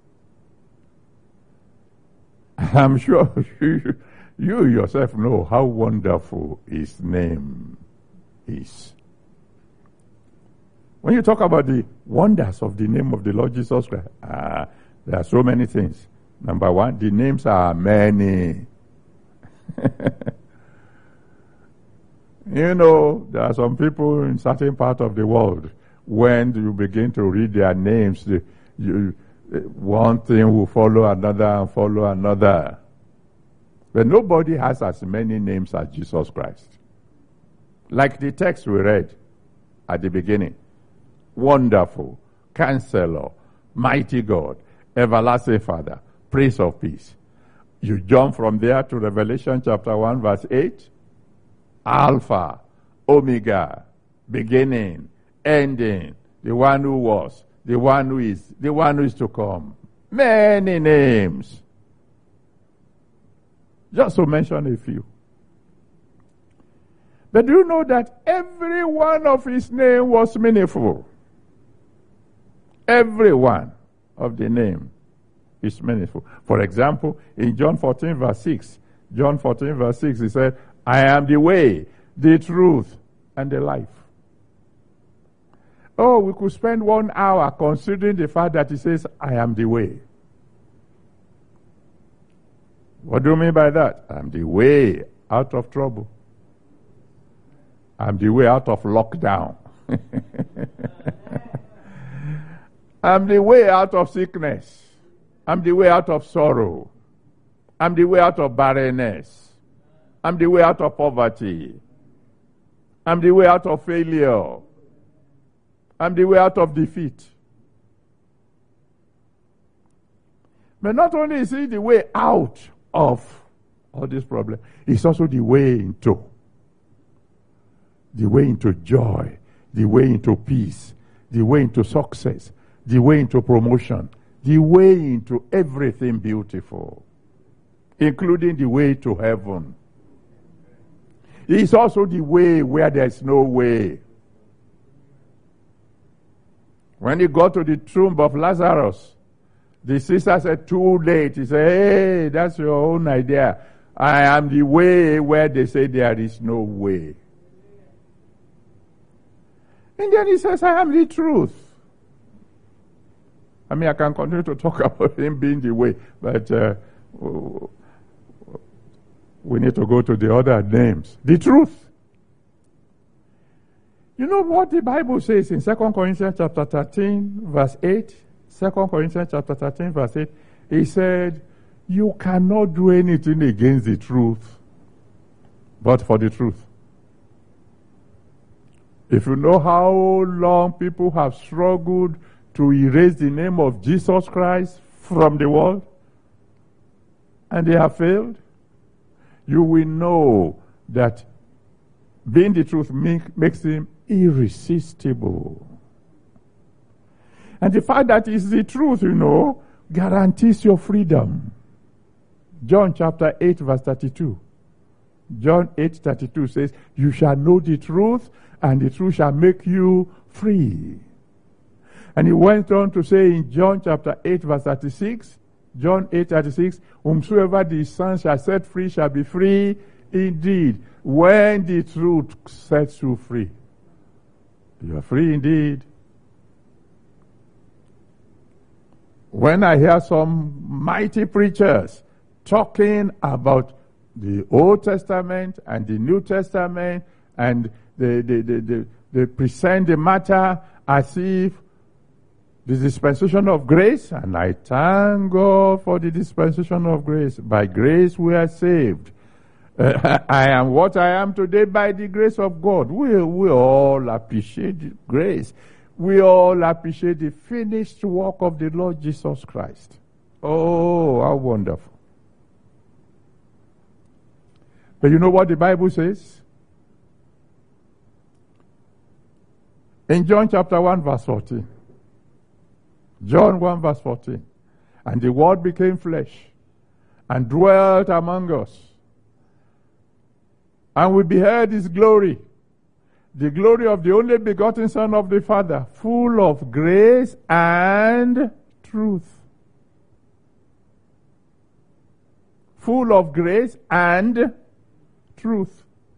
I'm sure you yourself know how wonderful his name is. When you talk about the wonders of the name of the Lord Jesus Christ, there are so many things. Number one, the names are many. You know, there are some people in certain part of the world, when you begin to read their names, one thing will follow another and follow another. But nobody has as many names as Jesus Christ. Like the text we read at the beginning. Wonderful, Counselor, Mighty God, Everlasting Father, Prince of Peace. You jump from there to Revelation chapter 1 verse 8. Alpha, Omega, beginning, ending, the one who was, the one who is, the one who is to come. Many names. Just to mention a few. But do you know that every one of his name was meaningful? Every one of the name is meaningful. For example, in John 14 verse 6, he said, I am the way, the truth, and the life. Oh, we could spend 1 hour considering the fact that he says, I am the way. What do you mean by that? I'm the way out of trouble. I'm the way out of lockdown. I'm the way out of sickness. I'm the way out of sorrow. I'm the way out of barrenness. I'm the way out of poverty. I'm the way out of failure. I'm the way out of defeat. But not only is he the way out of all this problem, it's also the way into. The way into joy. The way into peace. The way into success. The way into promotion. The way into everything beautiful. Including the way to heaven. It's also the way where there's no way. When he got to the tomb of Lazarus, the sister said, too late. He said, hey, that's your own idea. I am the way where they say there is no way. And then he says, I am the truth. I mean, I can continue to talk about him being the way, but we need to go to the other names. The truth. You know what the Bible says in 2 Corinthians chapter 13, verse 8? 2 Corinthians chapter 13, verse 8. He said, you cannot do anything against the truth, but for the truth. If you know how long people have struggled to erase the name of Jesus Christ from the world, and they have failed, you will know that Being the truth makes him irresistible. And the fact that it's the truth, guarantees your freedom. John chapter 8 verse 32. John 8:32 says, you shall know the truth, and the truth shall make you free. And he went on to say in John chapter 8 verse 36, John 8:36, whomsoever the Son shall set free shall be free indeed. When the truth sets you free, you are free indeed. When I hear some mighty preachers talking about the Old Testament and the New Testament, and they present the matter as if the dispensation of grace, and I thank God for the dispensation of grace. By grace we are saved. I am what I am today by the grace of God. We all appreciate grace. We all appreciate the finished work of the Lord Jesus Christ. Oh, how wonderful. But you know what the Bible says? In John chapter 1 verse 14. John 1 verse 14. And the Word became flesh and dwelt among us. And we beheld his glory, the glory of the only begotten Son of the Father, full of grace and truth. Full of grace and truth.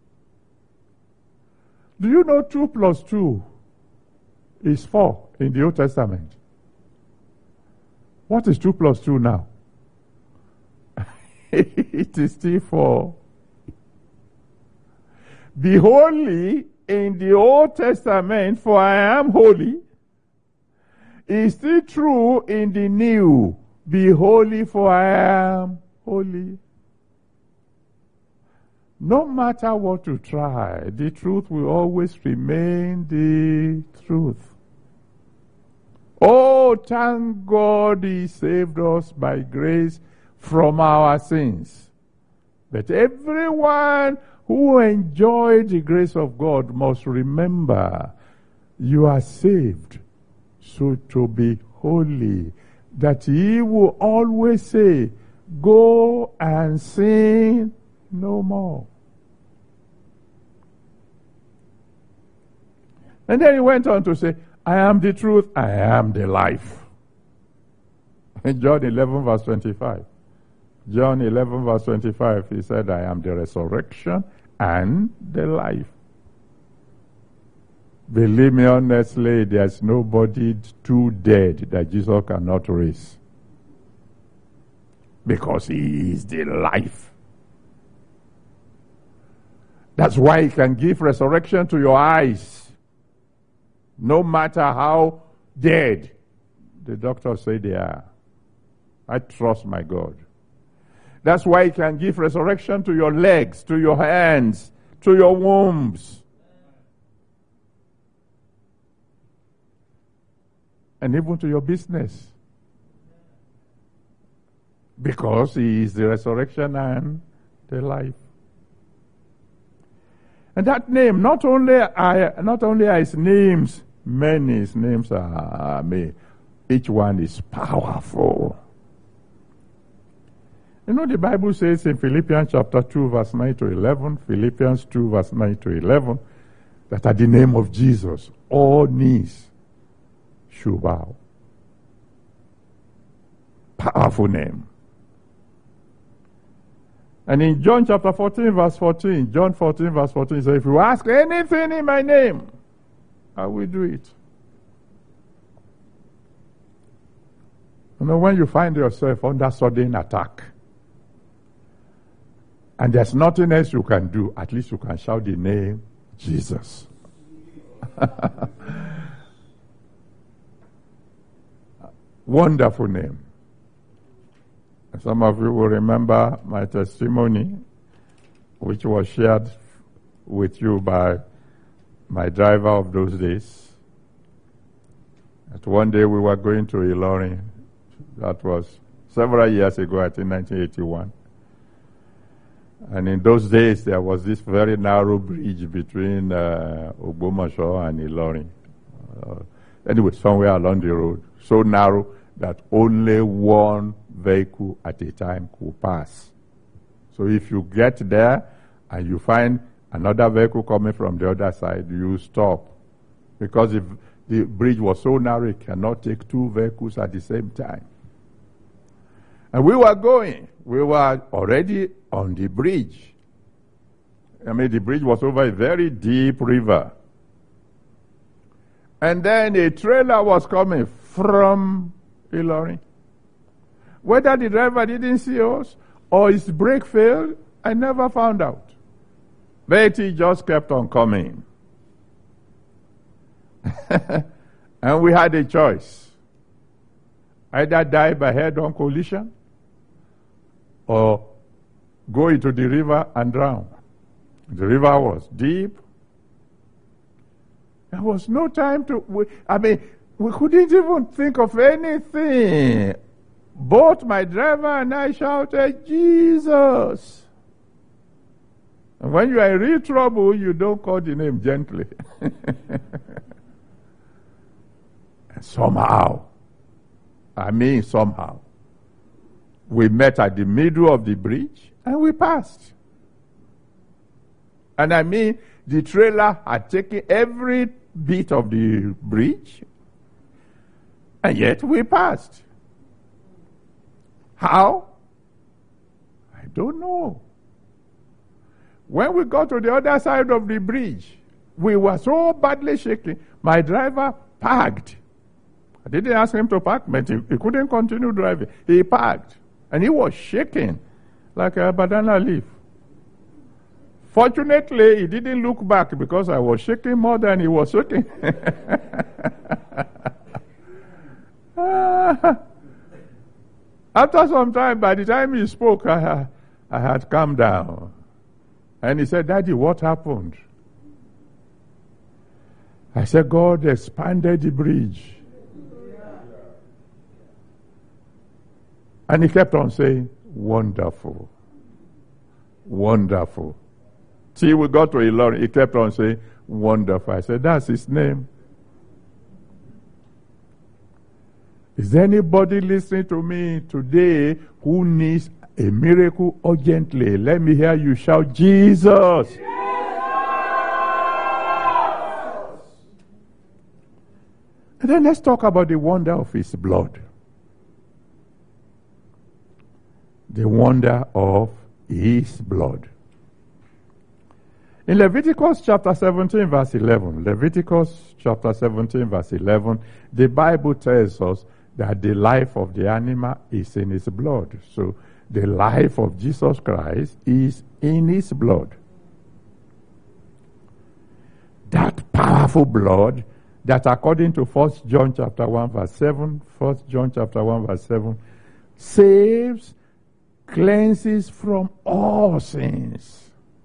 Do you know 2 plus 2 is 4 in the Old Testament? What is 2 plus 2 now? It is still 4. Be holy in the Old Testament, for I am holy, is still true in the New. Be holy, for I am holy. No matter what you try, the truth will always remain the truth. Oh, thank God he saved us by grace from our sins. But everyone who enjoys the grace of God must remember you are saved, so to be holy. That he will always say, go and sin no more. And then he went on to say, I am the truth, I am the life. In John 11 verse 25. John 11 verse 25, he said, I am the resurrection and the life. Believe me honestly, there's nobody too dead that Jesus cannot raise. Because he is the life. That's why he can give resurrection to your eyes. No matter how dead the doctors say they are. I trust my God. That's why he can give resurrection to your legs, to your hands, to your wombs. And even to your business. Because he is the resurrection and the life. And that name, not only are his names many, his names are many. Each one is powerful. You know, the Bible says in Philippians chapter 2 verse 9 to 11, Philippians 2 verse 9 to 11, that at the name of Jesus, all knees should bow. Powerful name. And in John chapter 14 verse 14, John 14 verse 14 says, if you ask anything in my name, I will do it. You know, when you find yourself under sudden attack, and there's nothing else you can do, at least you can shout the name Jesus. Wonderful name. Some of you will remember my testimony, which was shared with you by my driver of those days. That one day we were going to Ilorin. That was several years ago, I think 1981. And in those days, there was this very narrow bridge between Ogbomoso and Ilorin. Anyway, somewhere along the road, so narrow that only one vehicle at a time could pass. So if you get there and you find another vehicle coming from the other side, you stop. Because if the bridge was so narrow, it cannot take two vehicles at the same time. And we were already on the bridge. The bridge was over a very deep river. And then a trailer was coming from Ilorin. Whether the driver didn't see us or his brake failed, I never found out. But he just kept on coming. And we had a choice. Either die by head-on collision or go into the river and drown. The river was deep. There was no time we couldn't even think of anything. Both my driver and I shouted, Jesus. And when you are in real trouble, you don't call the name gently. And somehow, we met at the middle of the bridge and we passed. And the trailer had taken every bit of the bridge, and yet we passed. How? I don't know. When we got to the other side of the bridge, we were so badly shaken, my driver parked. I didn't ask him to park, but he couldn't continue driving. He parked, and he was shaking like a banana leaf. Fortunately, he didn't look back because I was shaking more than he was shaking. After some time, by the time he spoke, I had calmed down. And he said, Daddy, what happened? I said, God expanded the bridge. And he kept on saying, wonderful, wonderful. Till we got to Ilorin, he kept on saying, wonderful. I said, that's his name. Is there anybody listening to me today who needs a miracle urgently? Let me hear you shout, Jesus. Jesus! And then let's talk about the wonder of his blood. The wonder of his blood. In Leviticus chapter 17 verse 11, the Bible tells us that the life of the animal is in his blood. So the life of Jesus Christ is in his blood. That powerful blood that according to 1 John chapter 1 verse 7, 1 John chapter 1 verse 7, saves, cleanses from all sins.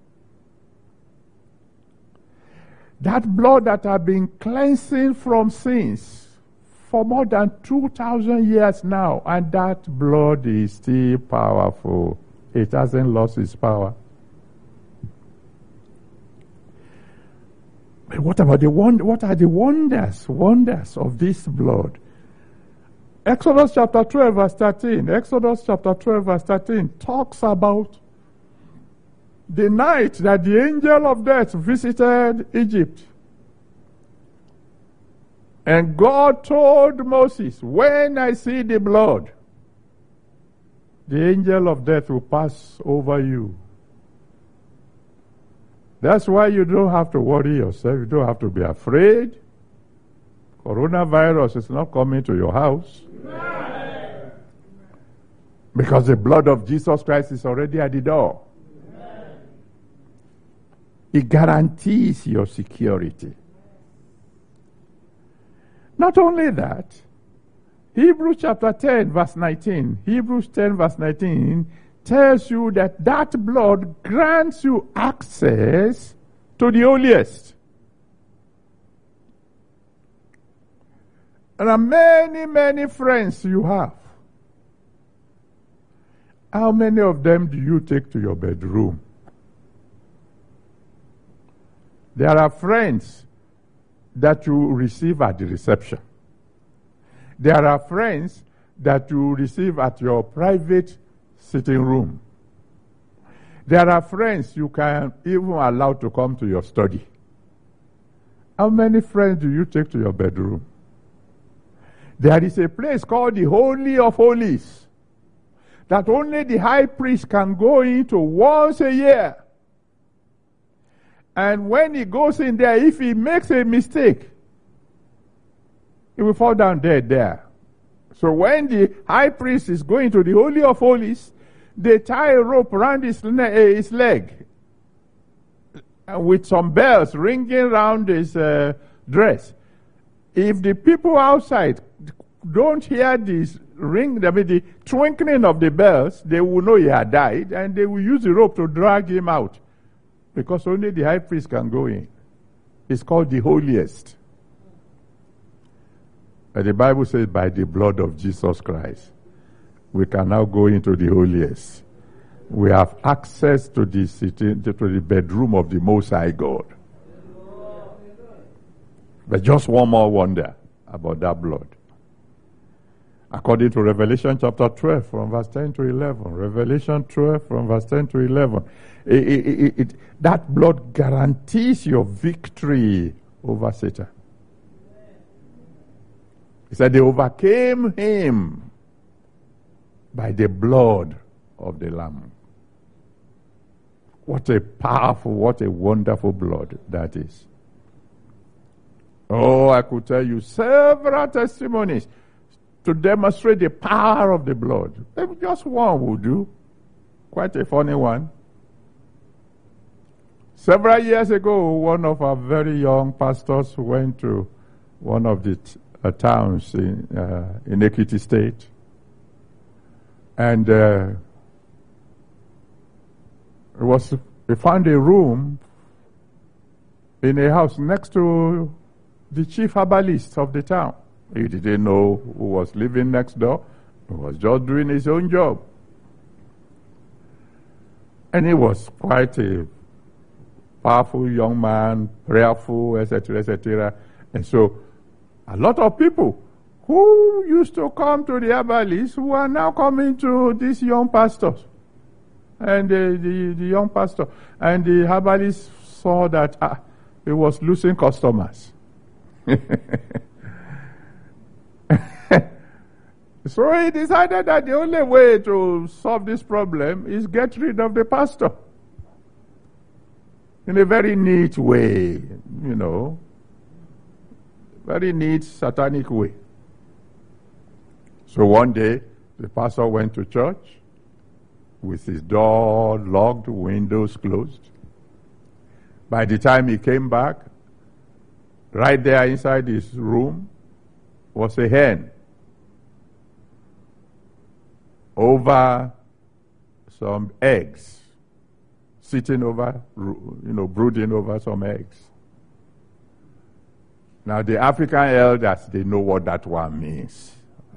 That blood that has been cleansing from sins for more than 2,000 years now, and that blood is still powerful. It hasn't lost its power. But what are the wonders of this blood? Exodus chapter 12 verse 13 talks about the night that the angel of death visited Egypt. And God told Moses, when I see the blood, the angel of death will pass over you. That's why you don't have to worry yourself. You don't have to be afraid. Coronavirus is not coming to your house. Because the blood of Jesus Christ is already at the door. It guarantees your security. Not only that, Hebrews chapter 10 verse 19, Hebrews 10 verse 19 tells you that that blood grants you access to the holiest. And there are many, many friends you have. How many of them do you take to your bedroom? There are friends that you receive at the reception. There are friends that you receive at your private sitting room. There are friends you can even allow to come to your study. How many friends do you take to your bedroom? There is a place called the Holy of Holies that only the high priest can go into once a year. And when he goes in there, if he makes a mistake, he will fall down dead there. So when the high priest is going to the Holy of Holies, they tie a rope around his leg with some bells ringing around his dress. If the people outside don't hear this the twinkling of the bells, they will know he had died, and they will use the rope to drag him out, because only the high priest can go in. It's called the holiest. And the Bible says, by the blood of Jesus Christ, we can now go into the holiest. We have access to the bedroom of the Most High God. But just one more wonder about that blood. According to Revelation chapter 12 from verse 10 to 11. Revelation 12 from verse 10 to 11. That blood guarantees your victory over Satan. He said they overcame him by the blood of the Lamb. What a powerful, what a wonderful blood that is. Oh, I could tell you several testimonies to demonstrate the power of the blood. Maybe just one will do. Quite a funny one. Several years ago, one of our very young pastors went to one of the towns in Ekiti State. And we found a room in a house next to the chief herbalist of the town. He didn't know who was living next door. He was just doing his own job. And he was quite a powerful young man, prayerful, etc., etc. And so a lot of people who used to come to the herbalist who are now coming to these young pastors. And the young pastor. And the herbalist saw that he was losing customers. So he decided that the only way to solve this problem is get rid of the pastor. In a very neat way, very neat, satanic way. So one day, the pastor went to church with his door locked, windows closed. By the time he came back, right there inside his room was a hen over some eggs, sitting over, brooding over some eggs. Now the African elders, they know what that one means.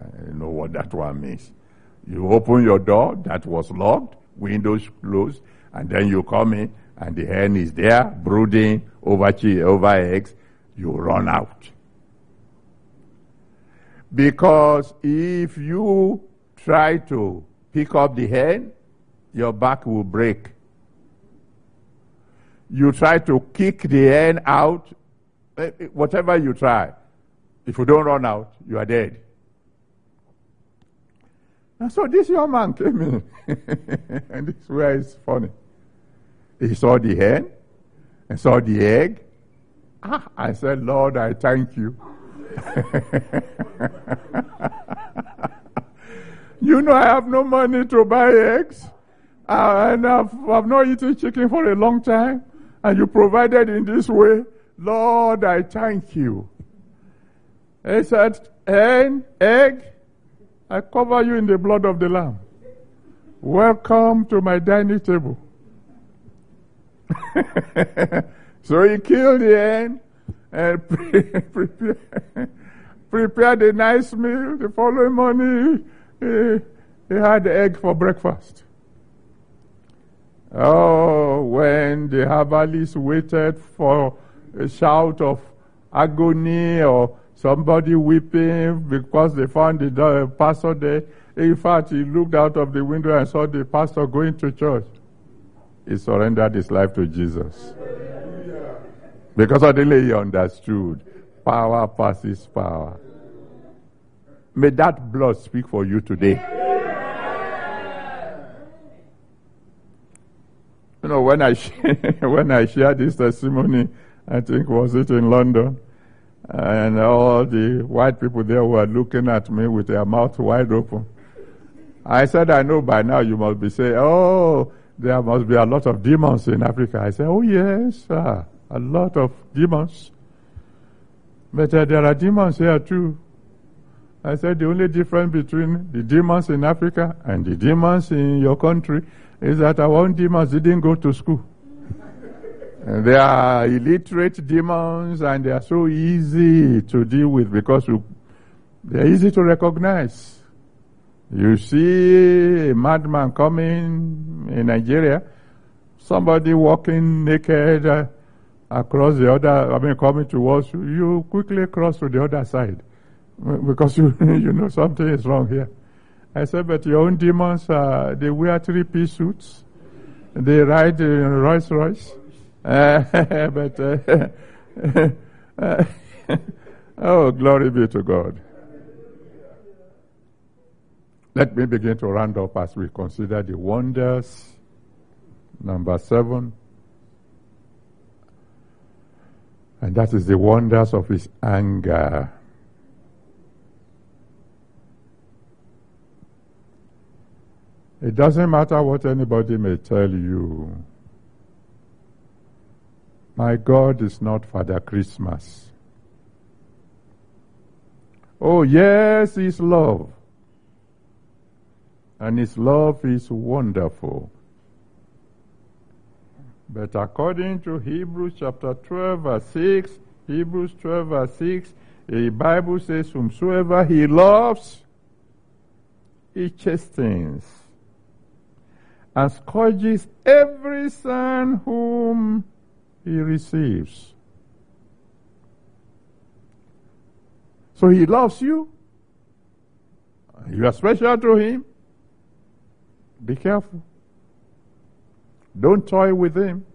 You open your door, that was locked, windows closed, and then you come in, and the hen is there, brooding over eggs. You run out. Because if you try to pick up the hen, your back will break. You try to kick the hen out, whatever you try, if you don't run out, you are dead. And so this young man came in, and this is where it's funny. He saw the hen, and saw the egg. I said, Lord, I thank you. I have no money to buy eggs, and I've not eaten chicken for a long time, and you provided in this way. Lord, I thank you. He said, hen, egg, I cover you in the blood of the Lamb. Welcome to my dining table. So he killed the hen and prepared a nice meal. The following morning, he had the egg for breakfast. Oh, when the herbalists waited for a shout of agony or somebody weeping because they found the pastor there. In fact, he looked out of the window and saw the pastor going to church. He surrendered his life to Jesus. Because suddenly he understood. Power passes power. May that blood speak for you today. You know, when I shared this testimony, I think was it in London, and all the white people there were looking at me with their mouth wide open. I said, I know by now you must be saying, oh, there must be a lot of demons in Africa. I said, oh yes, a lot of demons. But there are demons here too. I said, the only difference between the demons in Africa and the demons in your country is that our own demons didn't go to school. And they are illiterate demons, and they are so easy to deal with because they're easy to recognize. You see a madman coming in Nigeria, somebody walking naked across the other, coming towards you, you quickly cross to the other side because you know something is wrong here. I said, but your own demons, they wear 3-piece suits. They ride Rolls Royce. Oh, glory be to God. Let me begin to round up as we consider the wonders. Number 7. And that is the wonders of his anger. It doesn't matter what anybody may tell you. My God is not Father Christmas. Oh, yes, His love. And His love is wonderful. But according to Hebrews chapter 12 verse 6, Hebrews 12 verse 6, the Bible says, whomsoever He loves, He chastens and scourges every son whom He receives. So He loves you. You are special to Him. Be careful. Don't toy with Him.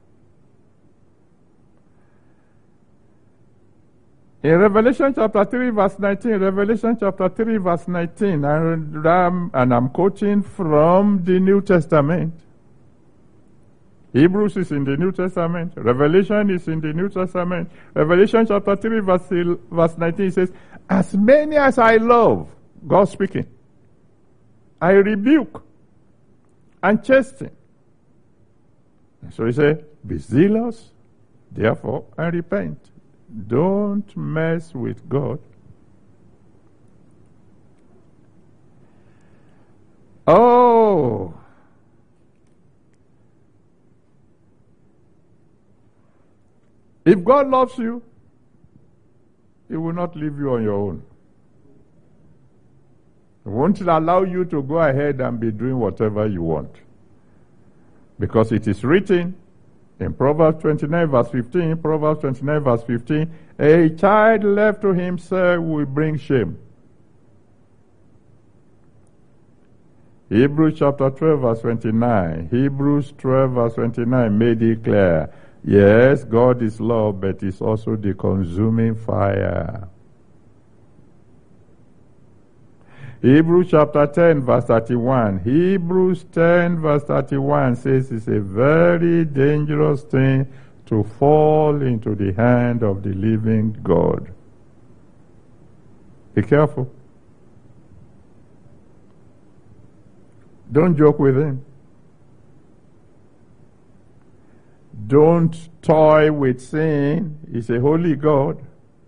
In Revelation chapter 3 verse 19, Revelation chapter 3 verse 19, and I'm quoting from the New Testament. Hebrews is in the New Testament. Revelation is in the New Testament. Revelation chapter 3 verse 19 says, as many as I love, God speaking, I rebuke and chasten. So He said, be zealous, therefore, and repent. Don't mess with God. Oh! If God loves you, He will not leave you on your own. He won't allow you to go ahead and be doing whatever you want. Because it is written in Proverbs 29 verse 15, Proverbs 29 verse 15, a child left to himself will bring shame. Hebrews chapter 12 verse 29, Hebrews 12 verse 29 made it clear, yes, God is love, but He's also the consuming fire. Hebrews chapter 10 verse 31. Hebrews 10 verse 31 says it's a very dangerous thing to fall into the hand of the living God. Be careful. Don't joke with Him. Don't toy with sin. He's a holy God.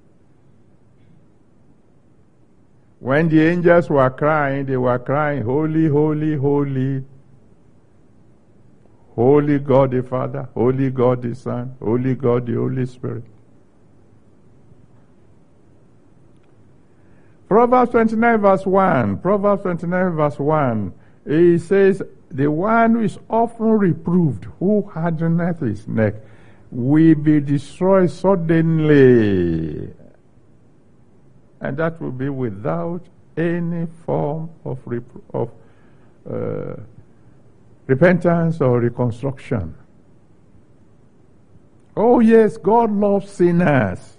When the angels were crying, they were crying, holy, holy, holy. Holy God the Father, holy God the Son, holy God the Holy Spirit. Proverbs 29 verse 1, Proverbs 29 verse 1, it says, the one who is often reproved, who hardeneth his neck, will be destroyed suddenly. And that will be without any form of repentance or reconstruction. Oh yes, God loves sinners.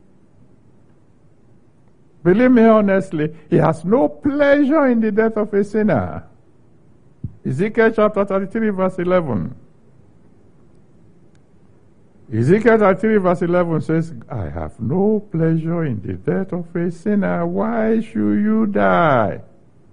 Believe me honestly, He has no pleasure in the death of a sinner. Ezekiel chapter 33 verse 11. Ezekiel 33 verse 11 says, I have no pleasure in the death of a sinner. Why should you die?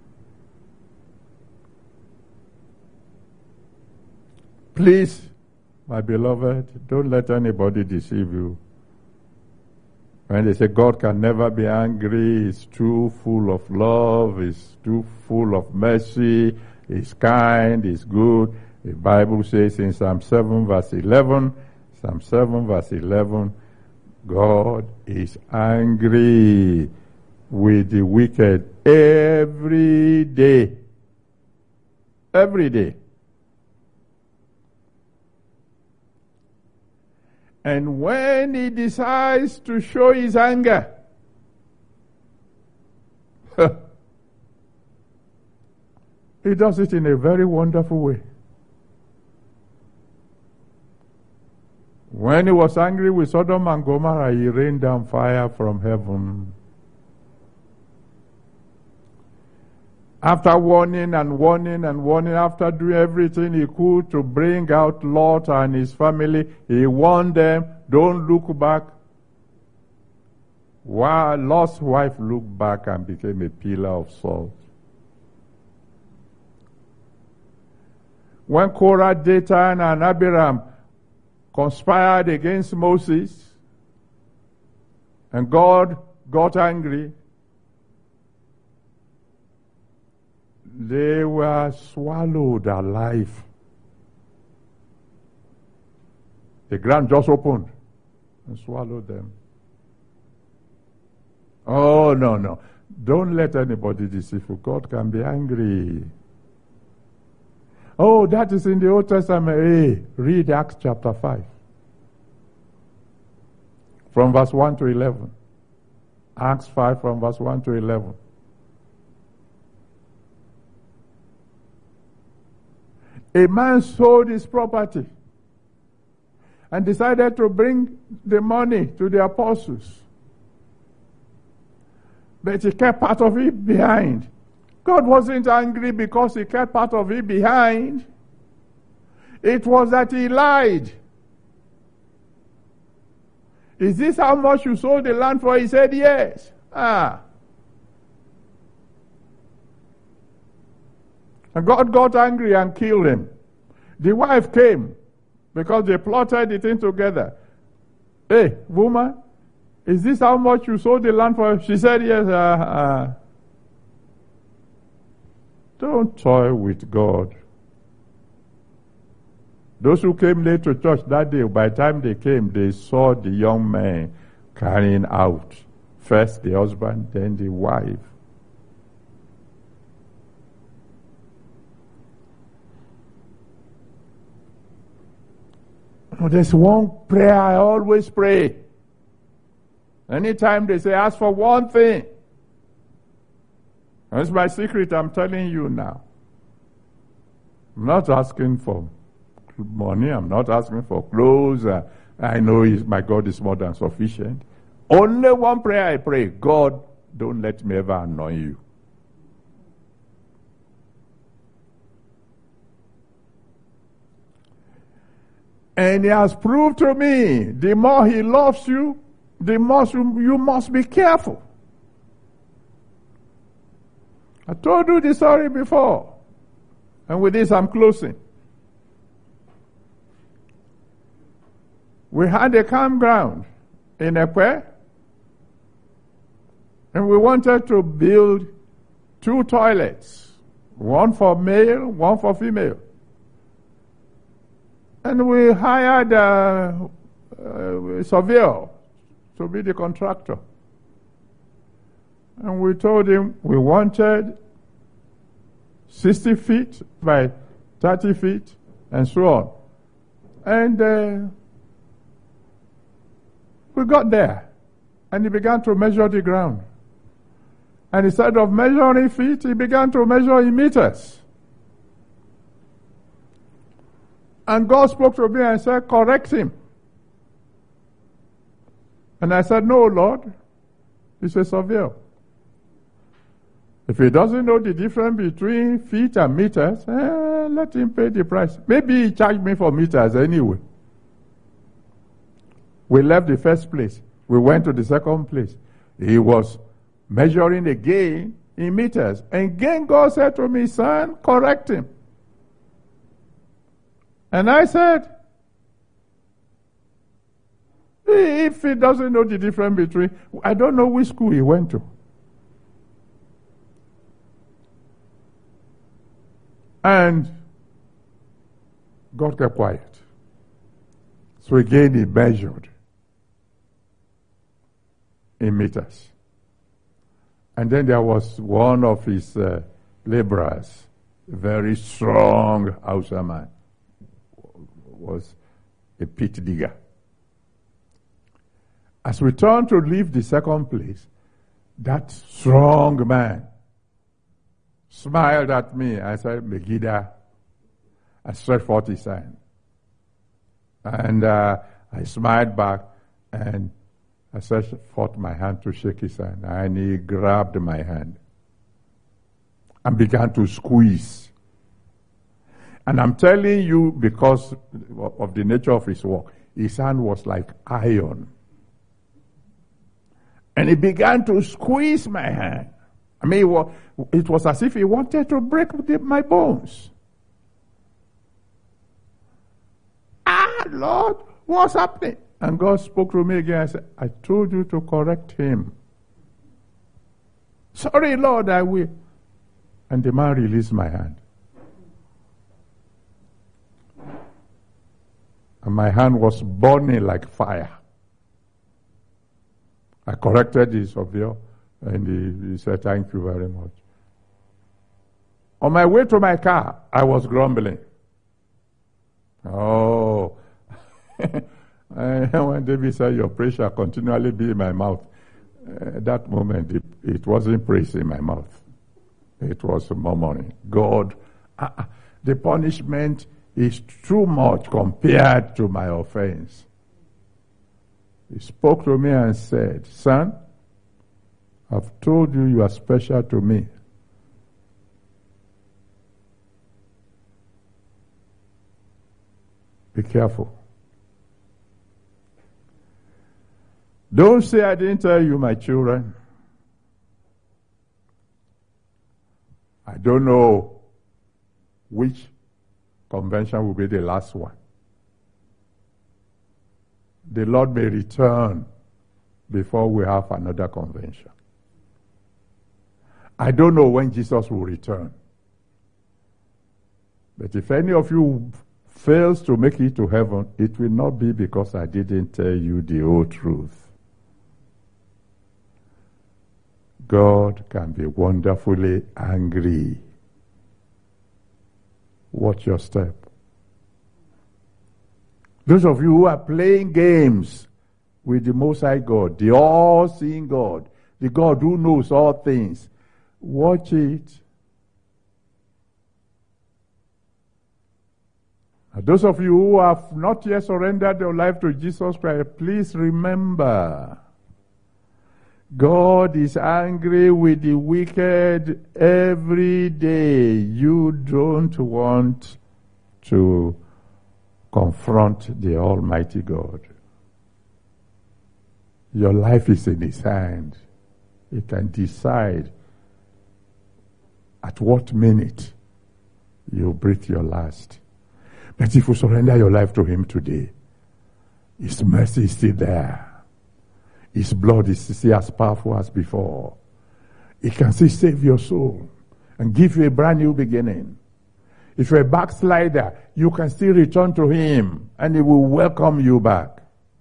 Please, my beloved, don't let anybody deceive you. When they say God can never be angry, He's too full of love, He's too full of mercy, He's kind, He's good. The Bible says in Psalm 7 verse 11, God is angry with the wicked every day. Every day. And when He decides to show His anger, He does it in a very wonderful way. When He was angry with Sodom and Gomorrah, He rained down fire from heaven. After warning and warning and warning, after doing everything He could to bring out Lot and his family, He warned them, don't look back. While Lot's wife looked back and became a pillar of salt. When Korah, Dathan, and Abiram conspired against Moses, and God got angry, they were swallowed alive. The ground just opened and swallowed them. Oh, no. Don't let anybody deceive you. God can be angry. Oh, that is in the Old Testament. Hey, read Acts chapter 5. From verse 1 to 11. Acts 5 from verse 1 to 11. A man sold his property and decided to bring the money to the apostles. But he kept part of it behind. God wasn't angry because he kept part of it behind. It was that he lied. Is this how much you sold the land for? He said, yes. And God got angry and killed him. The wife came because they plotted the thing together. Hey, woman, is this how much you sold the land for? She said, yes. Don't toy with God. Those who came late to church that day, by the time they came, they saw the young man carrying out first the husband, then the wife. There's one prayer I always pray. Anytime they say, ask for one thing. That's my secret, I'm telling you now. I'm not asking for money, I'm not asking for clothes. I know my God is more than sufficient. Only one prayer I pray, God, don't let me ever annoy you. And He has proved to me, the more He loves you, the more you must be careful. I told you the story before. And with this I'm closing. We had a campground in Ekwe, and we wanted to build 2 toilets, one for male, one for female. And we hired a surveyor to be the contractor. And we told him we wanted 60 feet by 30 feet, and so on. And we got there, and he began to measure the ground. And instead of measuring feet, he began to measure in meters. And God spoke to me and said, correct him. And I said, no, Lord, he's a surveyor. If he doesn't know the difference between feet and meters, let him pay the price. Maybe he charged me for meters anyway. We left the first place. We went to the second place. He was measuring again in meters. And again God said to me, son, correct him. And I said, if he doesn't know the difference between, I don't know which school he went to. And God kept quiet. So again he measured in meters. And then there was one of his laborers, a very strong Hausa man, was a pit digger. As we turned to leave the second place, that strong man smiled at me. I said, Megiddo. I stretched forth his hand. And I smiled back, and I stretched forth my hand to shake his hand. And he grabbed my hand and began to squeeze. And I'm telling you, because of the nature of his work, his hand was like iron. And he began to squeeze my hand. I mean, it was as if he wanted to break my bones. Lord, what's happening? And God spoke to me again. I said, I told you to correct him. Sorry, Lord, I will. And the man released my hand. And my hand was burning like fire. I corrected the surveyor, and he said, thank you very much. On my way to my car, I was grumbling. Oh. When David said, your praise shall continually be in my mouth, at that moment, it wasn't praise in my mouth. It was murmuring. God, the punishment is too much compared to my offense. He spoke to me and said, son, I've told you you are special to me. Be careful. Don't say I didn't tell you, my children. I don't know which convention will be the last one. The Lord may return before we have another convention. I don't know when Jesus will return. But if any of you fails to make it to heaven, it will not be because I didn't tell you the whole truth. God can be wonderfully angry. Watch your step. Those of you who are playing games with the Most High God, the all-seeing God, the God who knows all things, watch it. And those of you who have not yet surrendered your life to Jesus Christ, please remember, God is angry with the wicked every day. You don't want to confront the Almighty God. Your life is in His hand. He can decide at what minute you breathe your last. But if you surrender your life to Him today, His mercy is still there. His blood is still as powerful as before. He can still save your soul and give you a brand new beginning. If you're a backslider, you can still return to Him and He will welcome you back.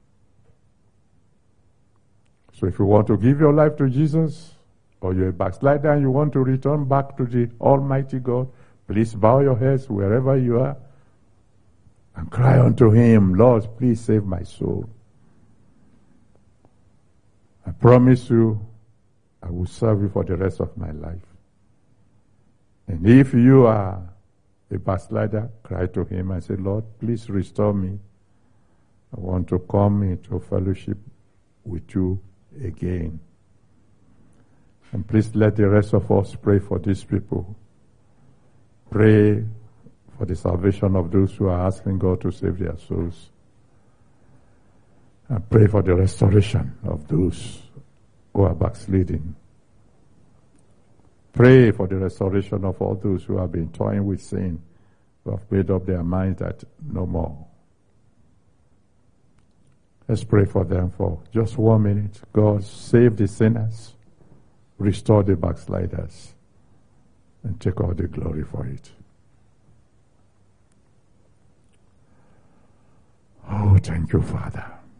So if you want to give your life to Jesus, or you're a backslider and you want to return back to the Almighty God, Please bow your heads wherever you are and cry unto him, Lord, please save my soul. I promise you, I will serve you for the rest of my life. And if you are a backslider, cry to him and say, Lord, please restore me. I want to come into fellowship with you again. And please let the rest of us pray for these people. Pray for the salvation of those who are asking God to save their souls. And pray for the restoration of those who are backsliding. Pray for the restoration of all those who have been toying with sin, who have made up their mind that no more. Let's pray for them for just 1 minute. God, save the sinners, restore the backsliders, and take all the glory for it. Oh, thank you, Father.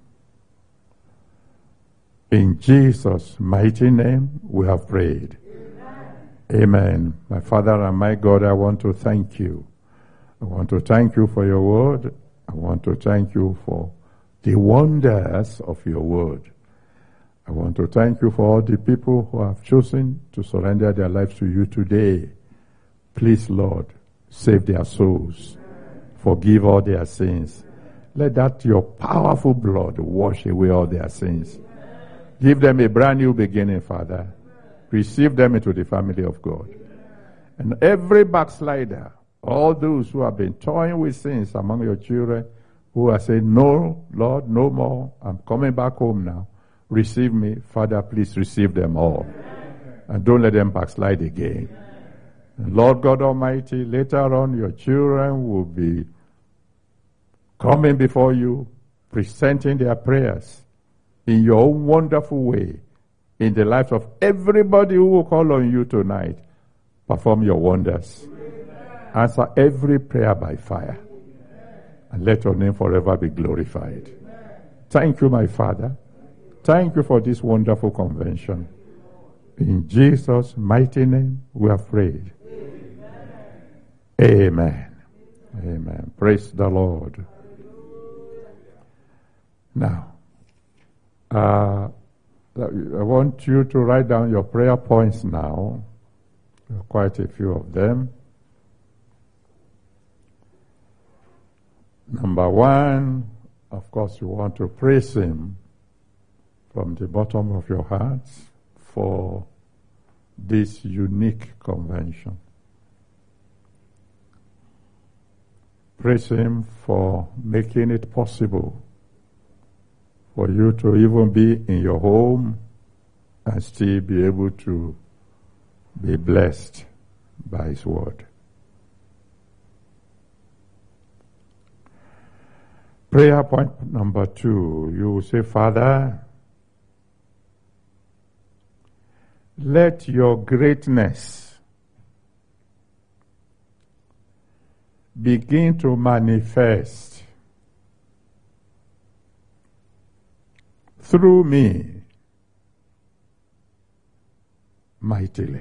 In Jesus' mighty name, we have prayed. Amen. My Father and my God, I want to thank you. I want to thank you for your word. I want to thank you for the wonders of your word. I want to thank you for all the people who have chosen to surrender their lives to you today. Please, Lord, save their souls. Forgive all their sins. Let that your powerful blood wash away all their sins. Give them a brand new beginning, Father. Receive them into the family of God. And every backslider, all those who have been toying with sins among your children, who are saying, no, Lord, no more. I'm coming back home now. Receive me. Father, please receive them all. And don't let them backslide again. And Lord God Almighty, later on your children will be coming before you, presenting their prayers in your own wonderful way in the lives of everybody who will call on you tonight. Perform your wonders. Answer every prayer by fire. And let your name forever be glorified. Thank you, my Father. Thank you for this wonderful convention. In Jesus' mighty name, we have prayed. Amen. Amen. Praise the Lord. Now, I want you to write down your prayer points now. There are quite a few of them. Number one, of course, you want to praise him from the bottom of your hearts for this unique convention. Praise him for making it possible for you to even be in your home and still be able to be blessed by his word. Prayer point number 2, you will say, Father, let your greatness begin to manifest through me mightily.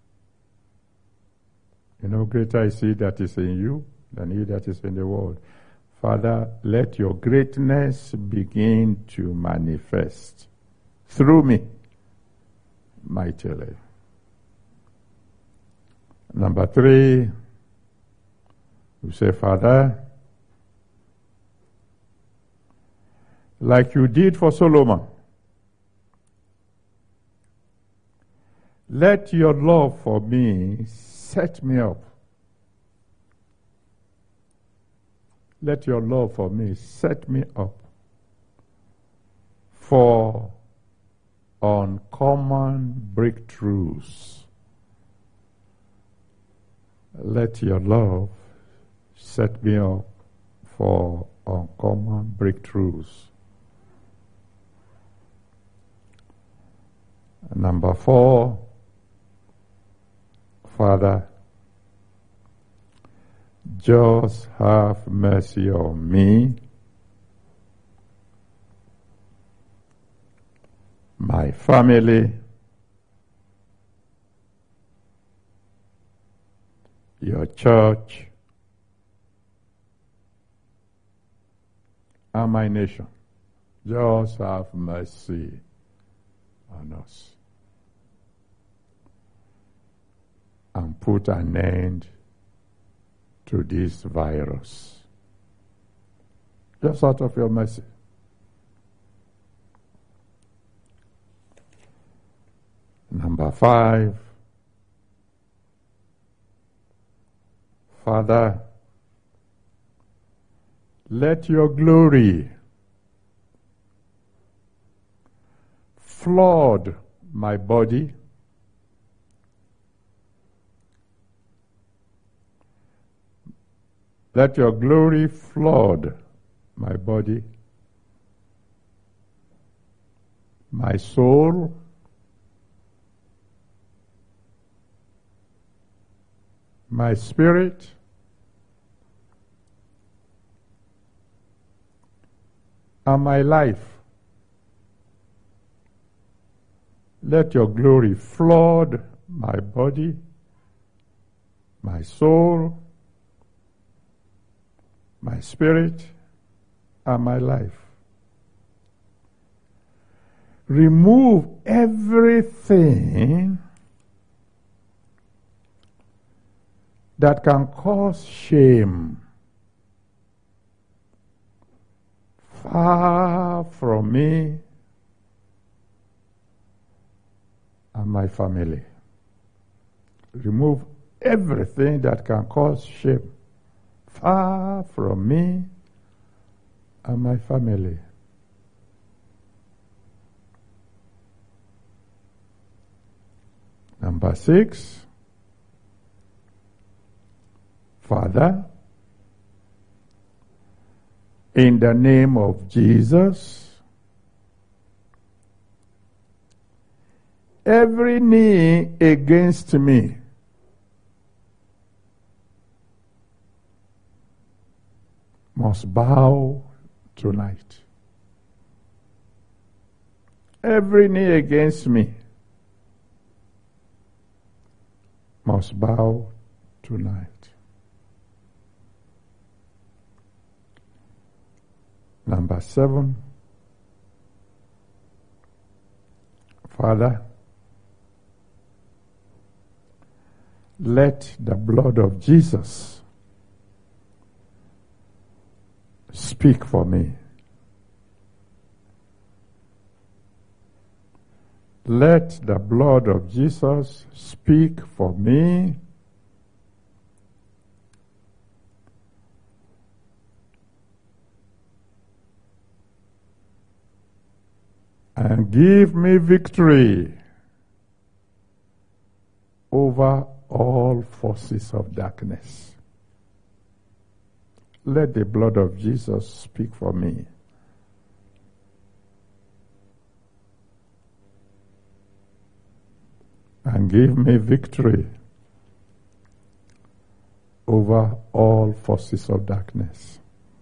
You know, greater is he that is in you than he that is in the world. Father, let your greatness begin to manifest through me mightily. Number 3, you say, Father, like you did for Solomon, let your love for me set me up. Let your love for me set me up for uncommon breakthroughs. Let your love set me up for uncommon breakthroughs. Number 4, Father, just have mercy on me, my family, your church, and my nation. Just have mercy on us and put an end to this virus. Just out of your mercy. Number 5, Father, let your glory flood my body, let your glory flood my body, my soul, my spirit, and my life. Let your glory flood my body, my soul, my spirit, and my life. Remove everything that can cause shame far from me and my family. Remove everything that can cause shame far from me and my family. Number 6, Father, in the name of Jesus, every knee against me must bow tonight. Every knee against me must bow tonight. Number 7, Father, let the blood of Jesus speak for me. Let the blood of Jesus speak for me. And give me victory over all forces of darkness. Let the blood of Jesus speak for me. And give me victory over all forces of darkness.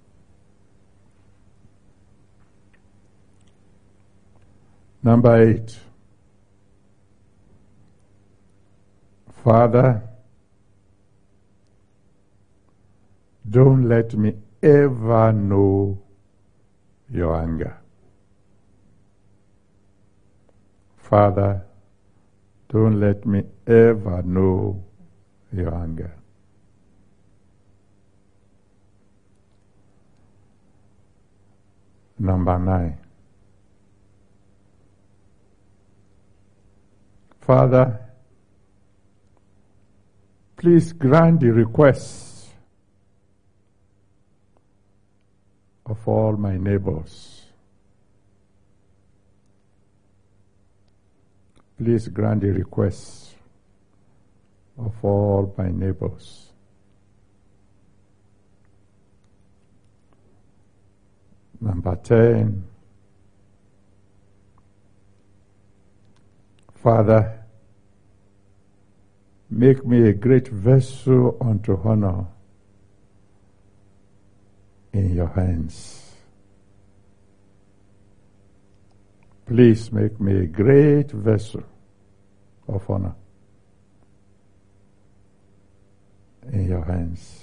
Number 8, Father, don't let me ever know your anger. Father, don't let me ever know your anger. Number 9, Father, please grant the requests of all my neighbors. Please grant the requests of all my neighbors. Number 10, Father, make me a great vessel unto honor in your hands. Please make me a great vessel of honor in your hands.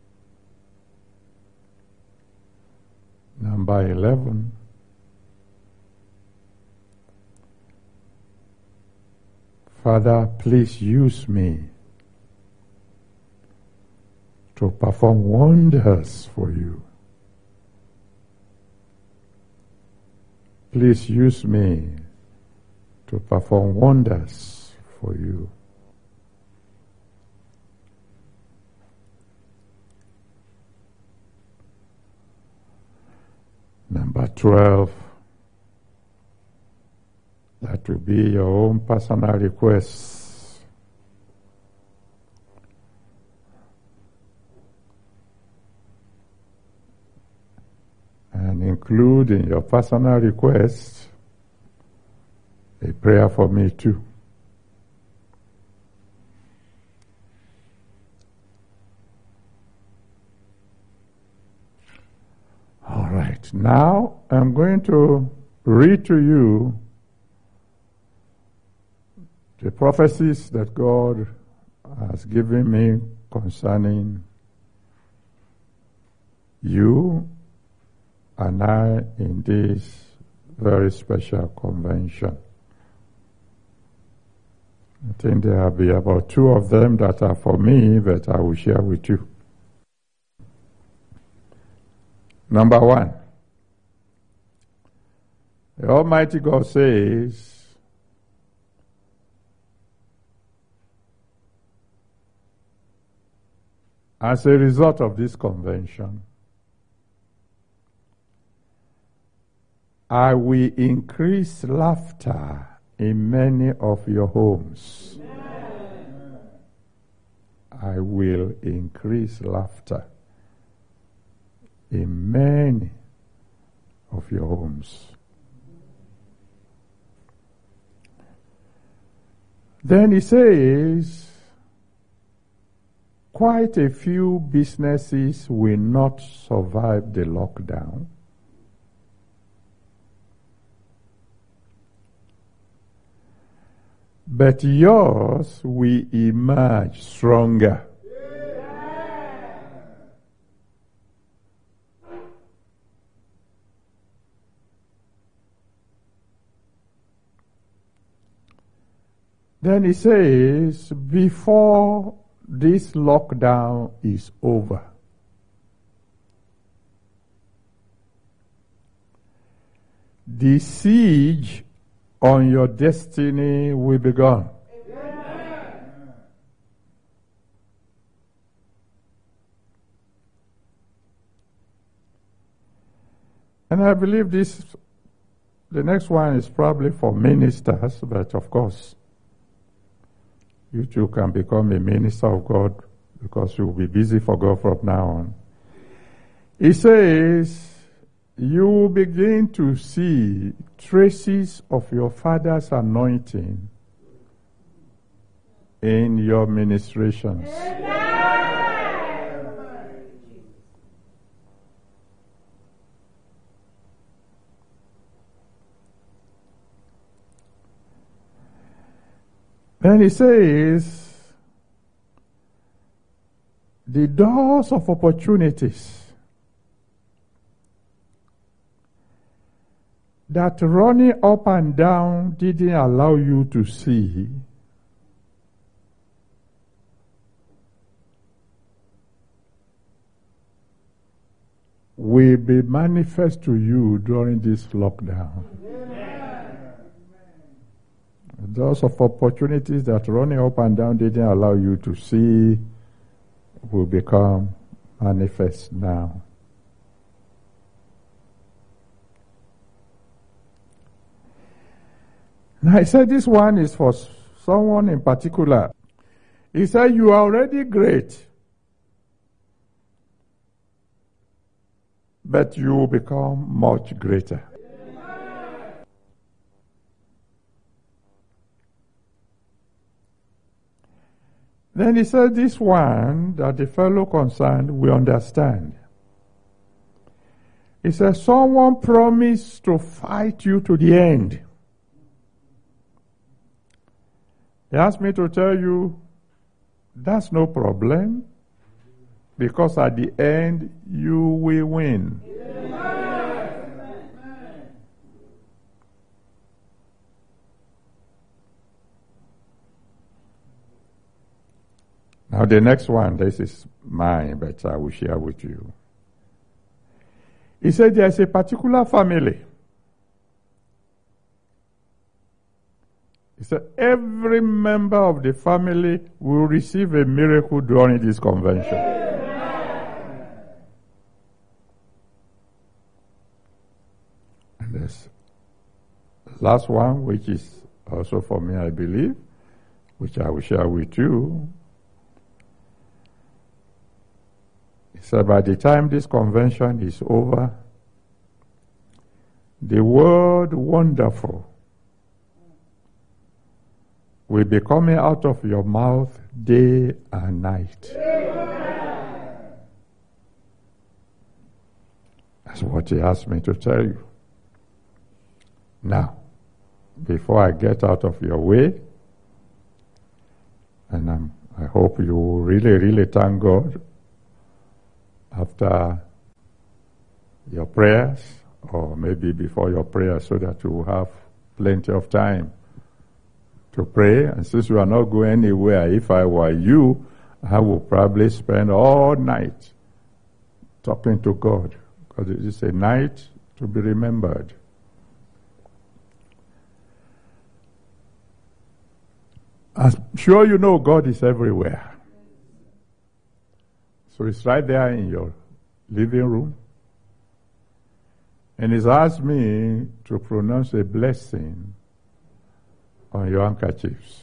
Number 11. Father, please use me to perform wonders for you. Please use me to perform wonders for you. Number 12, that will be your own personal requests. And include in your personal request a prayer for me too. All right, now I'm going to read to you the prophecies that God has given me concerning you and I in this very special convention. I think there will be about 2 of them that are for me that I will share with you. Number 1, the Almighty God says, as a result of this convention, I will increase laughter in many of your homes. Amen. I will increase laughter in many of your homes. Then he says, quite a few businesses will not survive the lockdown. But yours will emerge stronger. Then he says, before this lockdown is over, the siege on your destiny will be gone. Amen. And I believe the next one is probably for ministers, but of course, you too can become a minister of God because you will be busy for God from now on. He says, you will begin to see traces of your Father's anointing in your ministrations. Then he says, the doors of opportunities that running up and down didn't allow you to see, will be manifest to you during this lockdown. Those of opportunities that running up and down didn't allow you to see will become manifest now. Now he said this one is for someone in particular. He said, you are already great, but you will become much greater. Then he said this one that the fellow concerned will understand. He said, someone promised to fight you to the end. He asked me to tell you, that's no problem. because at the end you will win. Now the next one, this is mine, but I will share with you. He said there's a particular family. He said every member of the family will receive a miracle during this convention. And this last one, which is also for me, I believe, which I will share with you. So by the time this convention is over, the word wonderful will be coming out of your mouth day and night. That's what he asked me to tell you. Now, before I get out of your way, and I hope you really, really thank God after your prayers, or maybe before your prayers, so that you will have plenty of time to pray. And since you are not going anywhere, if I were you, I would probably spend all night talking to God, because it is a night to be remembered. I'm sure you know God is everywhere. So it's right there in your living room. And he's asked me to pronounce a blessing on your handkerchiefs.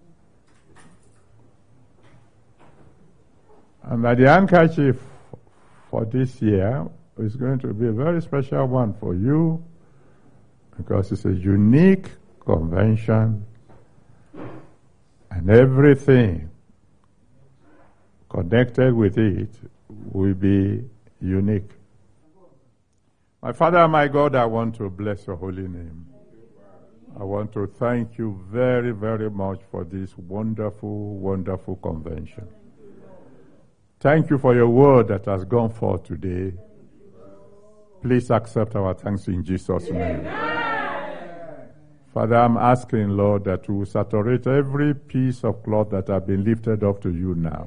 And that the handkerchief for this year is going to be a very special one for you, because it's a unique convention, and everything connected with it will be unique. My Father and my God, I want to bless your holy name. I want to thank you very, very much for this wonderful, wonderful convention. Thank you for your word that has gone forth today. Please accept our thanks in Jesus' name. Father, I'm asking, Lord, that you will saturate every piece of cloth that has been lifted up to you now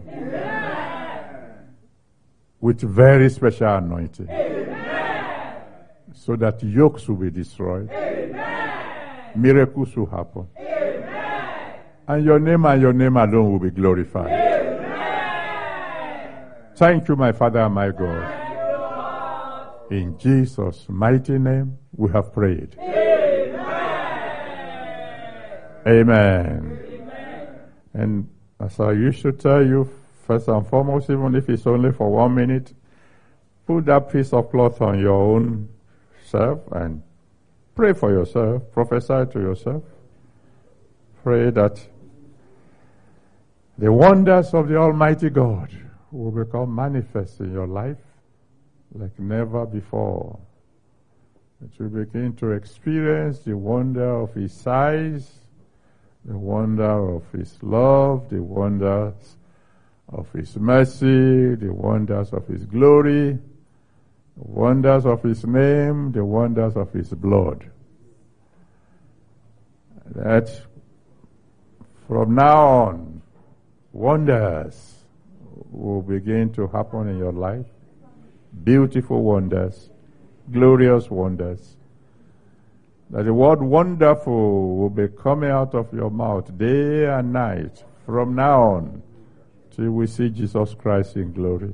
with very special anointing, so that yokes will be destroyed, miracles will happen, and your name alone will be glorified. Thank you, my Father and my God. In Jesus' mighty name we have prayed. Amen. And as I used to tell you, first and foremost, even if it's only for 1 minute, put that piece of cloth on your own self and pray for yourself, prophesy to yourself. Pray that the wonders of the Almighty God will become manifest in your life like never before. That you begin to experience the wonder of His size, the wonder of His love, the wonders of His mercy, the wonders of His glory, the wonders of His name, the wonders of His blood. That from now on, wonders will begin to happen in your life. Beautiful wonders, glorious wonders. That the word wonderful will be coming out of your mouth day and night from now on till we see Jesus Christ in glory.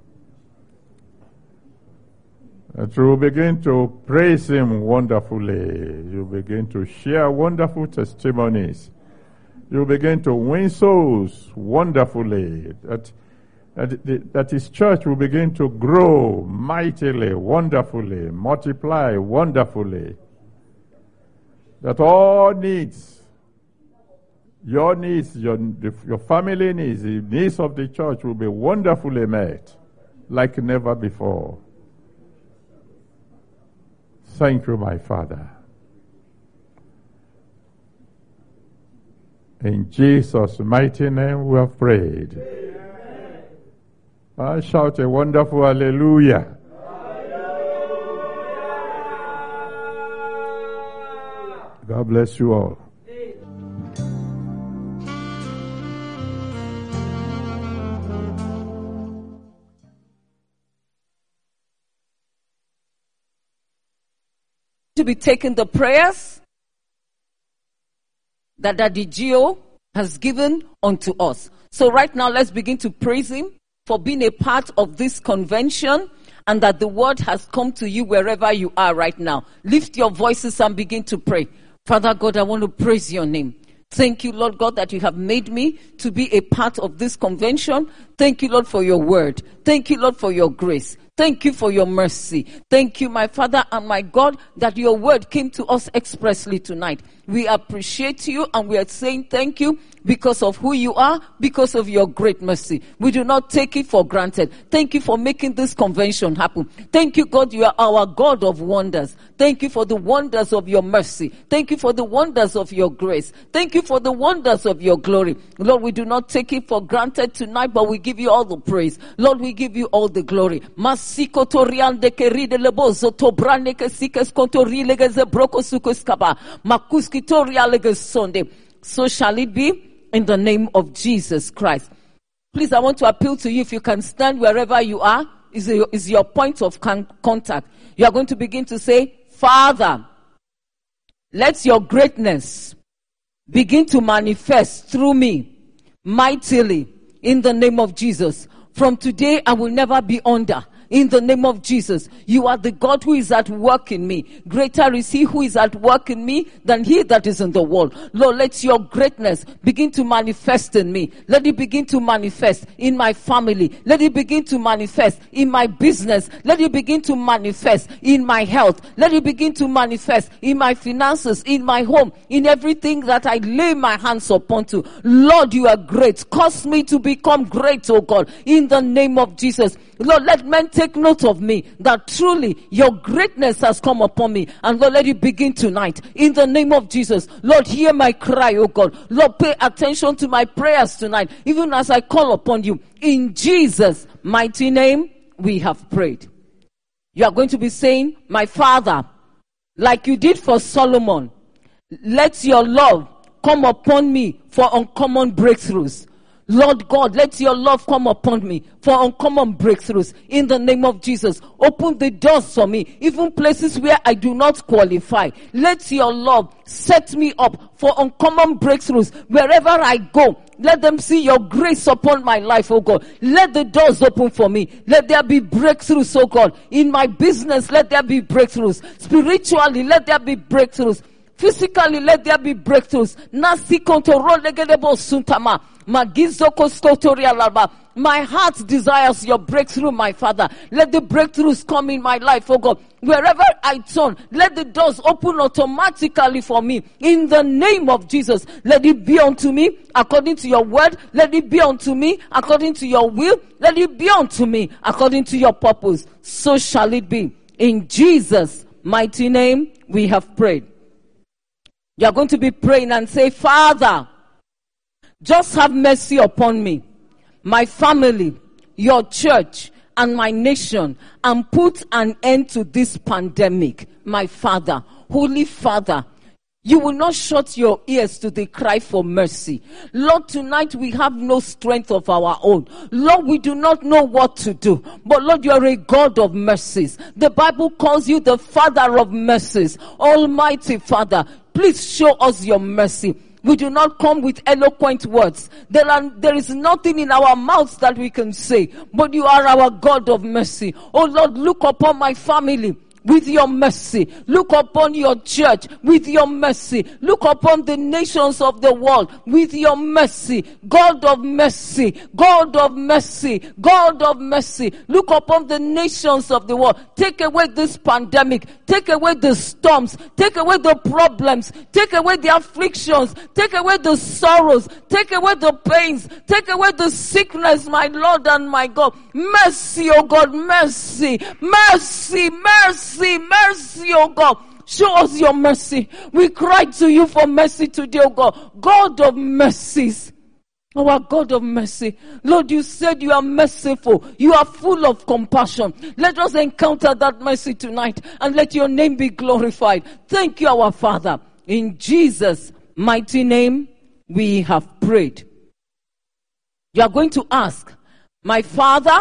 That you will begin to praise Him wonderfully. You begin to share wonderful testimonies. You begin to win souls wonderfully. That His church will begin to grow mightily, wonderfully, multiply wonderfully. That all needs, your needs, your family needs, the needs of the church will be wonderfully met like never before. Thank you, my Father. In Jesus' mighty name we have prayed. Amen. I shout a wonderful hallelujah. God bless you all. To be taking the prayers that Daddy Gio has given unto us. So right now, let's begin to praise him for being a part of this convention, and that the word has come to you wherever you are right now. Lift your voices and begin to pray. Father God, I want to praise your name. Thank you, Lord God, that you have made me to be a part of this convention. Thank you, Lord, for your word. Thank you, Lord, for your grace. Thank you for your mercy. Thank you, my Father and my God, that your word came to us expressly tonight. We appreciate you and we are saying thank you because of who you are, because of your great mercy. We do not take it for granted. Thank you for making this convention happen. Thank you, God, you are our God of wonders. Thank you for the wonders of your mercy. Thank you for the wonders of your grace. Thank you for the wonders of your glory. Lord, we do not take it for granted tonight, but we give you all the praise. Lord, we give you all the glory. So shall it be in the name of Jesus Christ. Please, I want to appeal to you, if you can stand wherever you are, is your point of contact. You are going to begin to say, Father, let your greatness begin to manifest through me mightily in the name of Jesus. From today, I will never be under. In the name of Jesus, you are the God who is at work in me. Greater is he who is at work in me than he that is in the world. Lord, let your greatness begin to manifest in me. Let it begin to manifest in my family. Let it begin to manifest in my business. Let it begin to manifest in my health. Let it begin to manifest in my finances, in my home, in everything that I lay my hands upon to. Lord, you are great. Cause me to become great, oh God, in the name of Jesus. Lord, let men take note of me, that truly your greatness has come upon me. And Lord, let it begin tonight. In the name of Jesus. Lord, hear my cry, oh God. Lord, pay attention to my prayers tonight, even as I call upon you. In Jesus' mighty name, we have prayed. You are going to be saying, my Father, like you did for Solomon, let your love come upon me for uncommon breakthroughs. Lord God, let your love come upon me for uncommon breakthroughs in the name of Jesus. Open the doors for me, even places where I do not qualify. Let your love set me up for uncommon breakthroughs wherever I go. Let them see your grace upon my life, oh God. Let the doors open for me. Let there be breakthroughs, oh God. In my business, let there be breakthroughs. Spiritually, let there be breakthroughs. Physically, let there be breakthroughs. Nasi control legedebo suntama. My heart desires your breakthrough, my Father. Let the breakthroughs come in my life, oh God. Wherever I turn, let the doors open automatically for me. In the name of Jesus, let it be unto me according to your word. Let it be unto me according to your will. Let it be unto me according to your purpose. So shall it be. In Jesus' mighty name, we have prayed. You are going to be praying and say, Father, just have mercy upon me, my family, your church, and my nation, and put an end to this pandemic. My Father, Holy Father, you will not shut your ears to the cry for mercy. Lord, tonight we have no strength of our own. Lord, we do not know what to do. But Lord, you are a God of mercies. The Bible calls you the Father of mercies. Almighty Father, please show us your mercy. We do not come with eloquent words. There is nothing in our mouths that we can say. But you are our God of mercy. Oh Lord, look upon my family with your mercy. Look upon your church with your mercy. Look upon the nations of the world with your mercy. God of mercy. God of mercy. God of mercy. Look upon the nations of the world. Take away this pandemic. Take away the storms. Take away the problems. Take away the afflictions. Take away the sorrows. Take away the pains. Take away the sickness, my Lord and my God. Mercy, oh God, mercy. Mercy, mercy. Mercy, oh God. Show us your mercy. We cry to you for mercy today, oh God. God of mercies. Our God of mercy, Lord, you said you are merciful. You are full of compassion. Let us encounter that mercy tonight and let your name be glorified. Thank you, our Father. In Jesus' mighty name, we have prayed. You are going to ask, my Father,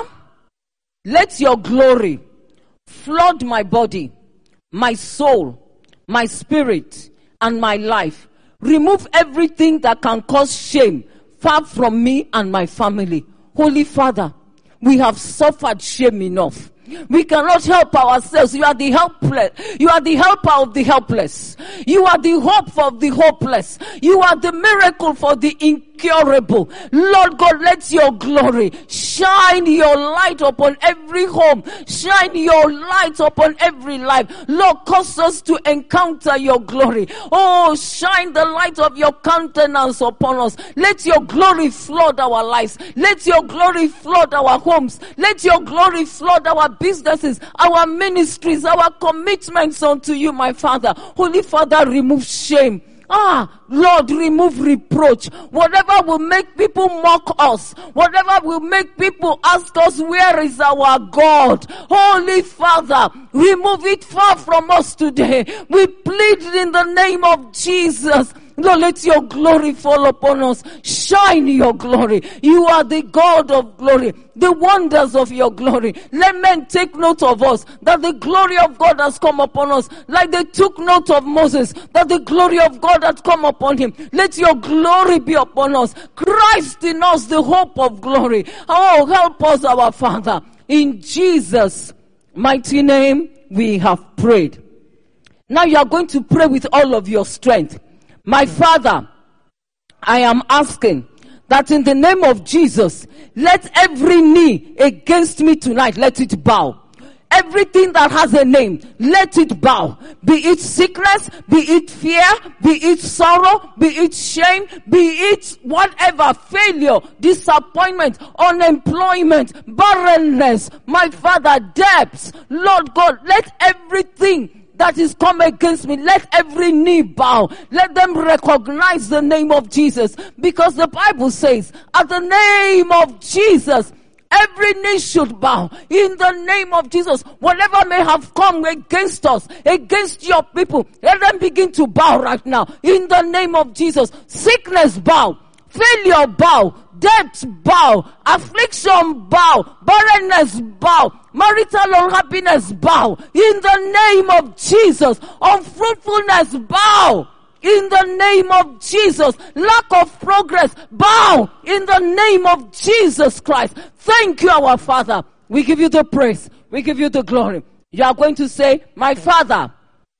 let your glory flood my body, my soul, my spirit, and my life. Remove everything that can cause shame far from me and my family. Holy Father, we have suffered shame enough. We cannot help ourselves. You are the helpless. You are the helper of the helpless. You are the hope for the hopeless. You are the miracle for the incurable. Lord God, let your glory shine your light upon every home. Shine your light upon every life. Lord, cause us to encounter your glory. Oh, shine the light of your countenance upon us. Let your glory flood our lives. Let your glory flood our homes. Let your glory flood our businesses, our ministries, our commitments unto you, my Father. Holy Father, remove shame. Lord, remove reproach. Whatever will make people mock us, whatever will make people ask us, where is our God? Holy Father, remove it far from us today. We plead in the name of Jesus. Lord, let your glory fall upon us. Shine your glory. You are the God of glory. The wonders of your glory. Let men take note of us, that the glory of God has come upon us. Like they took note of Moses, that the glory of God had come upon him. Let your glory be upon us. Christ in us, the hope of glory. Oh, help us, our Father. In Jesus' mighty name, we have prayed. Now you are going to pray with all of your strength. My Father, I am asking that in the name of Jesus, let every knee against me tonight, let it bow. Everything that has a name, let it bow. Be it sickness, be it fear, be it sorrow, be it shame, be it whatever, failure, disappointment, unemployment, barrenness, my Father, debts. Lord God, let everything that is come against me, let every knee bow. Let them recognize the name of Jesus. Because the Bible says, at the name of Jesus, every knee should bow. In the name of Jesus, whatever may have come against us, against your people, let them begin to bow right now. In the name of Jesus, sickness bow, failure bow, debt bow, affliction bow, barrenness bow, marital unhappiness bow. In the name of Jesus, unfruitfulness bow. In the name of Jesus, lack of progress bow. In the name of Jesus Christ. Thank you, our Father. We give you the praise. We give you the glory. You are going to say, my Father.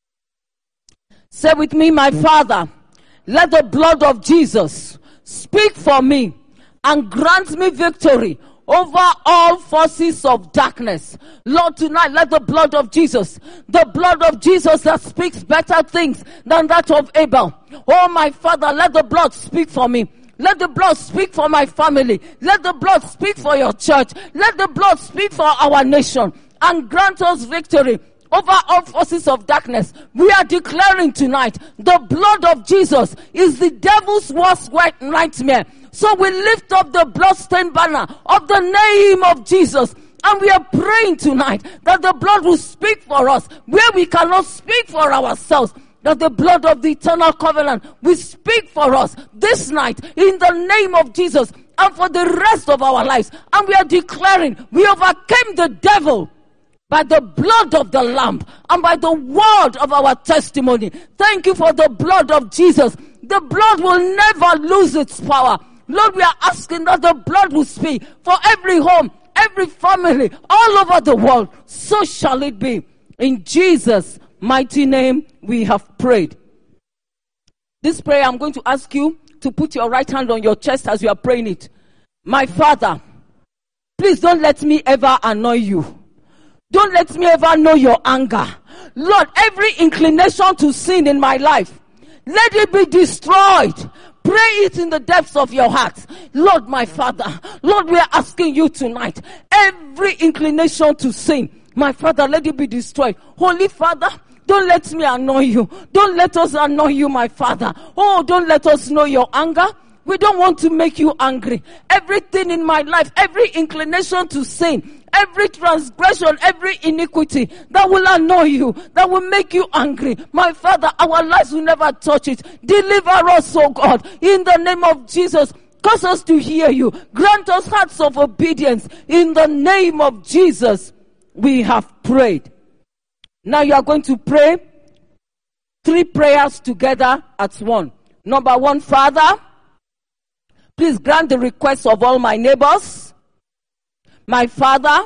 Say with me, my Father. Let the blood of Jesus speak for me and grant me victory over all forces of darkness. Lord, tonight let the blood of Jesus that speaks better things than that of Abel. Oh, my Father, let the blood speak for me. Let the blood speak for my family. Let the blood speak for your church. Let the blood speak for our nation and grant us victory over all forces of darkness. We are declaring tonight the blood of Jesus is the devil's worst nightmare. So we lift up the bloodstained banner of the name of Jesus. And we are praying tonight that the blood will speak for us where we cannot speak for ourselves. That the blood of the eternal covenant will speak for us this night in the name of Jesus and for the rest of our lives. And we are declaring we overcame the devil by the blood of the Lamb and by the word of our testimony. Thank you for the blood of Jesus. The blood will never lose its power. Lord, we are asking that the blood will speak for every home, every family, all over the world. So shall it be. In Jesus' mighty name, we have prayed. This prayer, I'm going to ask you to put your right hand on your chest as you are praying it. My Father, please don't let me ever annoy you. Don't let me ever know your anger. Lord, every inclination to sin in my life, let it be destroyed. Pray it in the depths of your heart. Lord, my Father, Lord, we are asking you tonight, every inclination to sin, my Father, let it be destroyed. Holy Father, don't let me annoy you. Don't let us annoy you, my Father. Oh, don't let us know your anger. We don't want to make you angry. Everything in my life, every inclination to sin, every transgression, every iniquity that will annoy you, that will make you angry, my Father, our lives will never touch it. Deliver us, oh God, in the name of Jesus. Cause us to hear you. Grant us hearts of obedience. In the name of Jesus, we have prayed. Now you are going to pray 3 prayers together at one. Number 1, Father, please grant the request of all my neighbors. My Father,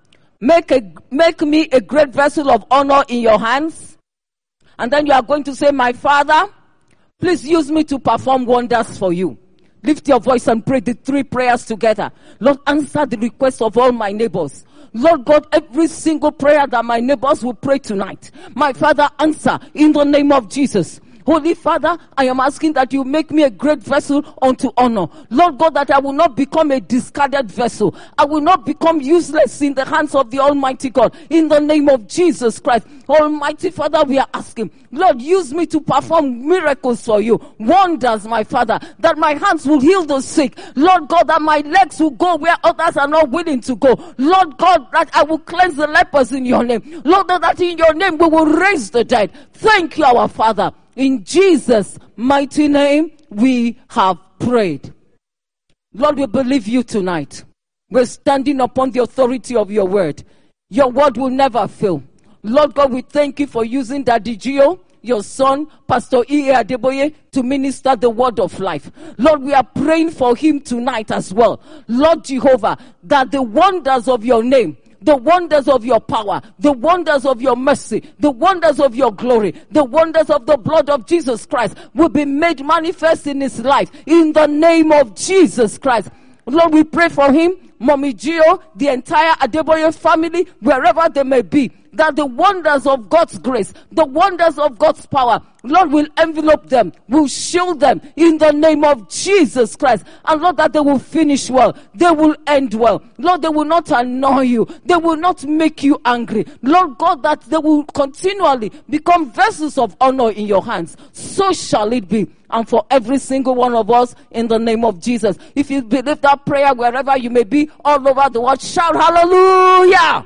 make me a great vessel of honor in your hands. And then you are going to say, my Father, please use me to perform wonders for you. Lift your voice and pray the 3 prayers together. Lord, answer the request of all my neighbors. Lord God, every single prayer that my neighbors will pray tonight, my Father, answer in the name of Jesus. Holy Father, I am asking that you make me a great vessel unto honor. Lord God, that I will not become a discarded vessel. I will not become useless in the hands of the Almighty God. In the name of Jesus Christ. Almighty Father, we are asking, Lord, use me to perform miracles for you. Wonders, my Father, that my hands will heal the sick. Lord God, that my legs will go where others are not willing to go. Lord God, that I will cleanse the lepers in your name. Lord, that in your name we will raise the dead. Thank you, our Father. In Jesus' mighty name, we have prayed. Lord, we believe you tonight. We're standing upon the authority of your word. Your word will never fail. Lord God, we thank you for using Daddy Gio, your son, Pastor E.A. Adeboye, to minister the word of life. Lord, we are praying for him tonight as well. Lord Jehovah, that the wonders of your name, the wonders of your power, the wonders of your mercy, the wonders of your glory, the wonders of the blood of Jesus Christ will be made manifest in his life. In the name of Jesus Christ. Lord, we pray for him, Mommy Gio, the entire Adeboye family, wherever they may be, that the wonders of God's grace, the wonders of God's power, Lord, will envelope them, will shield them in the name of Jesus Christ. And Lord, that they will finish well, they will end well. Lord, they will not annoy you, they will not make you angry. Lord God, that they will continually become vessels of honor in your hands. So shall it be. And for every single one of us, in the name of Jesus. If you believe that prayer wherever you may be, all over the world, shout hallelujah.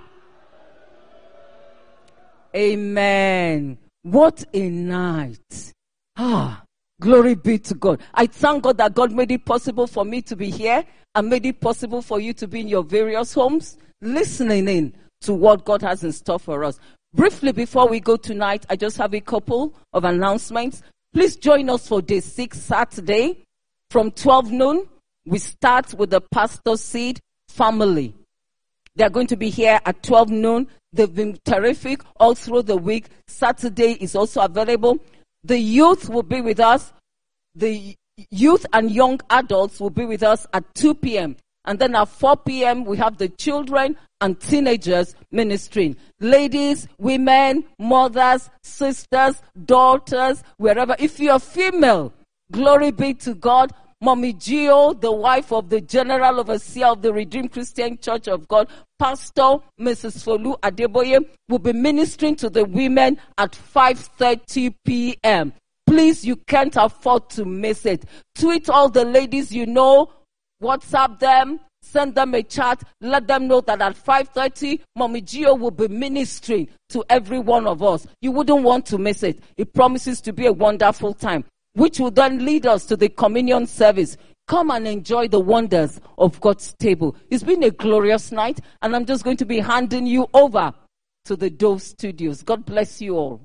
Amen. What a night. Glory be to God. I thank God that God made it possible for me to be here and made it possible for you to be in your various homes, listening in to what God has in store for us. Briefly, before we go tonight, I just have a couple of announcements. Please join us for day 6, Saturday, from 12 noon. We start with the Pastor Seed family. They're going to be here at 12 noon. They've been terrific all through the week. Saturday is also available. The youth will be with us. The youth and young adults will be with us at 2 p.m. And then at 4 p.m., we have the children and teenagers ministering. Ladies, women, mothers, sisters, daughters, wherever. If you are female, glory be to God. Mommy Gio, the wife of the General Overseer of the Redeemed Christian Church of God, Pastor Mrs. Folu Adeboye, will be ministering to the women at 5:30 p.m. Please, you can't afford to miss it. Tweet all the ladies you know, WhatsApp them, send them a chat, let them know that at 5:30, Mommy Gio will be ministering to every one of us. You wouldn't want to miss it. It promises to be a wonderful time, which will then lead us to the communion service. Come and enjoy the wonders of God's table. It's been a glorious night, and I'm just going to be handing you over to the Dove Studios. God bless you all.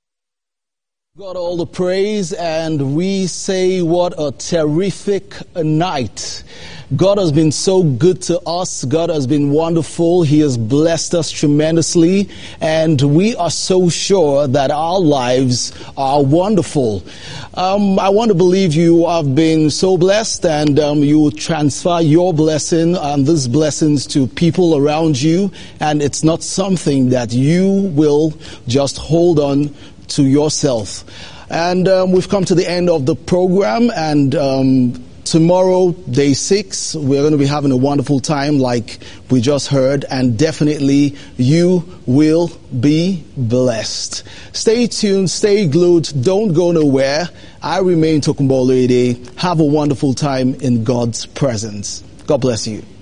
God all the praise, and we say what a terrific night. God has been so good to us. God has been wonderful. He has blessed us tremendously, and we are so sure that our lives are wonderful. I want to believe you have been so blessed, and you will transfer your blessing and these blessings to people around you, and it's not something that you will just hold on to yourself. And we've come to the end of the program, and Tomorrow, day 6, we're going to be having a wonderful time like we just heard, and definitely you will be blessed. Stay tuned, stay glued, don't go nowhere. I remain Tokunbo Oluyede. Have a wonderful time in God's presence. God bless you.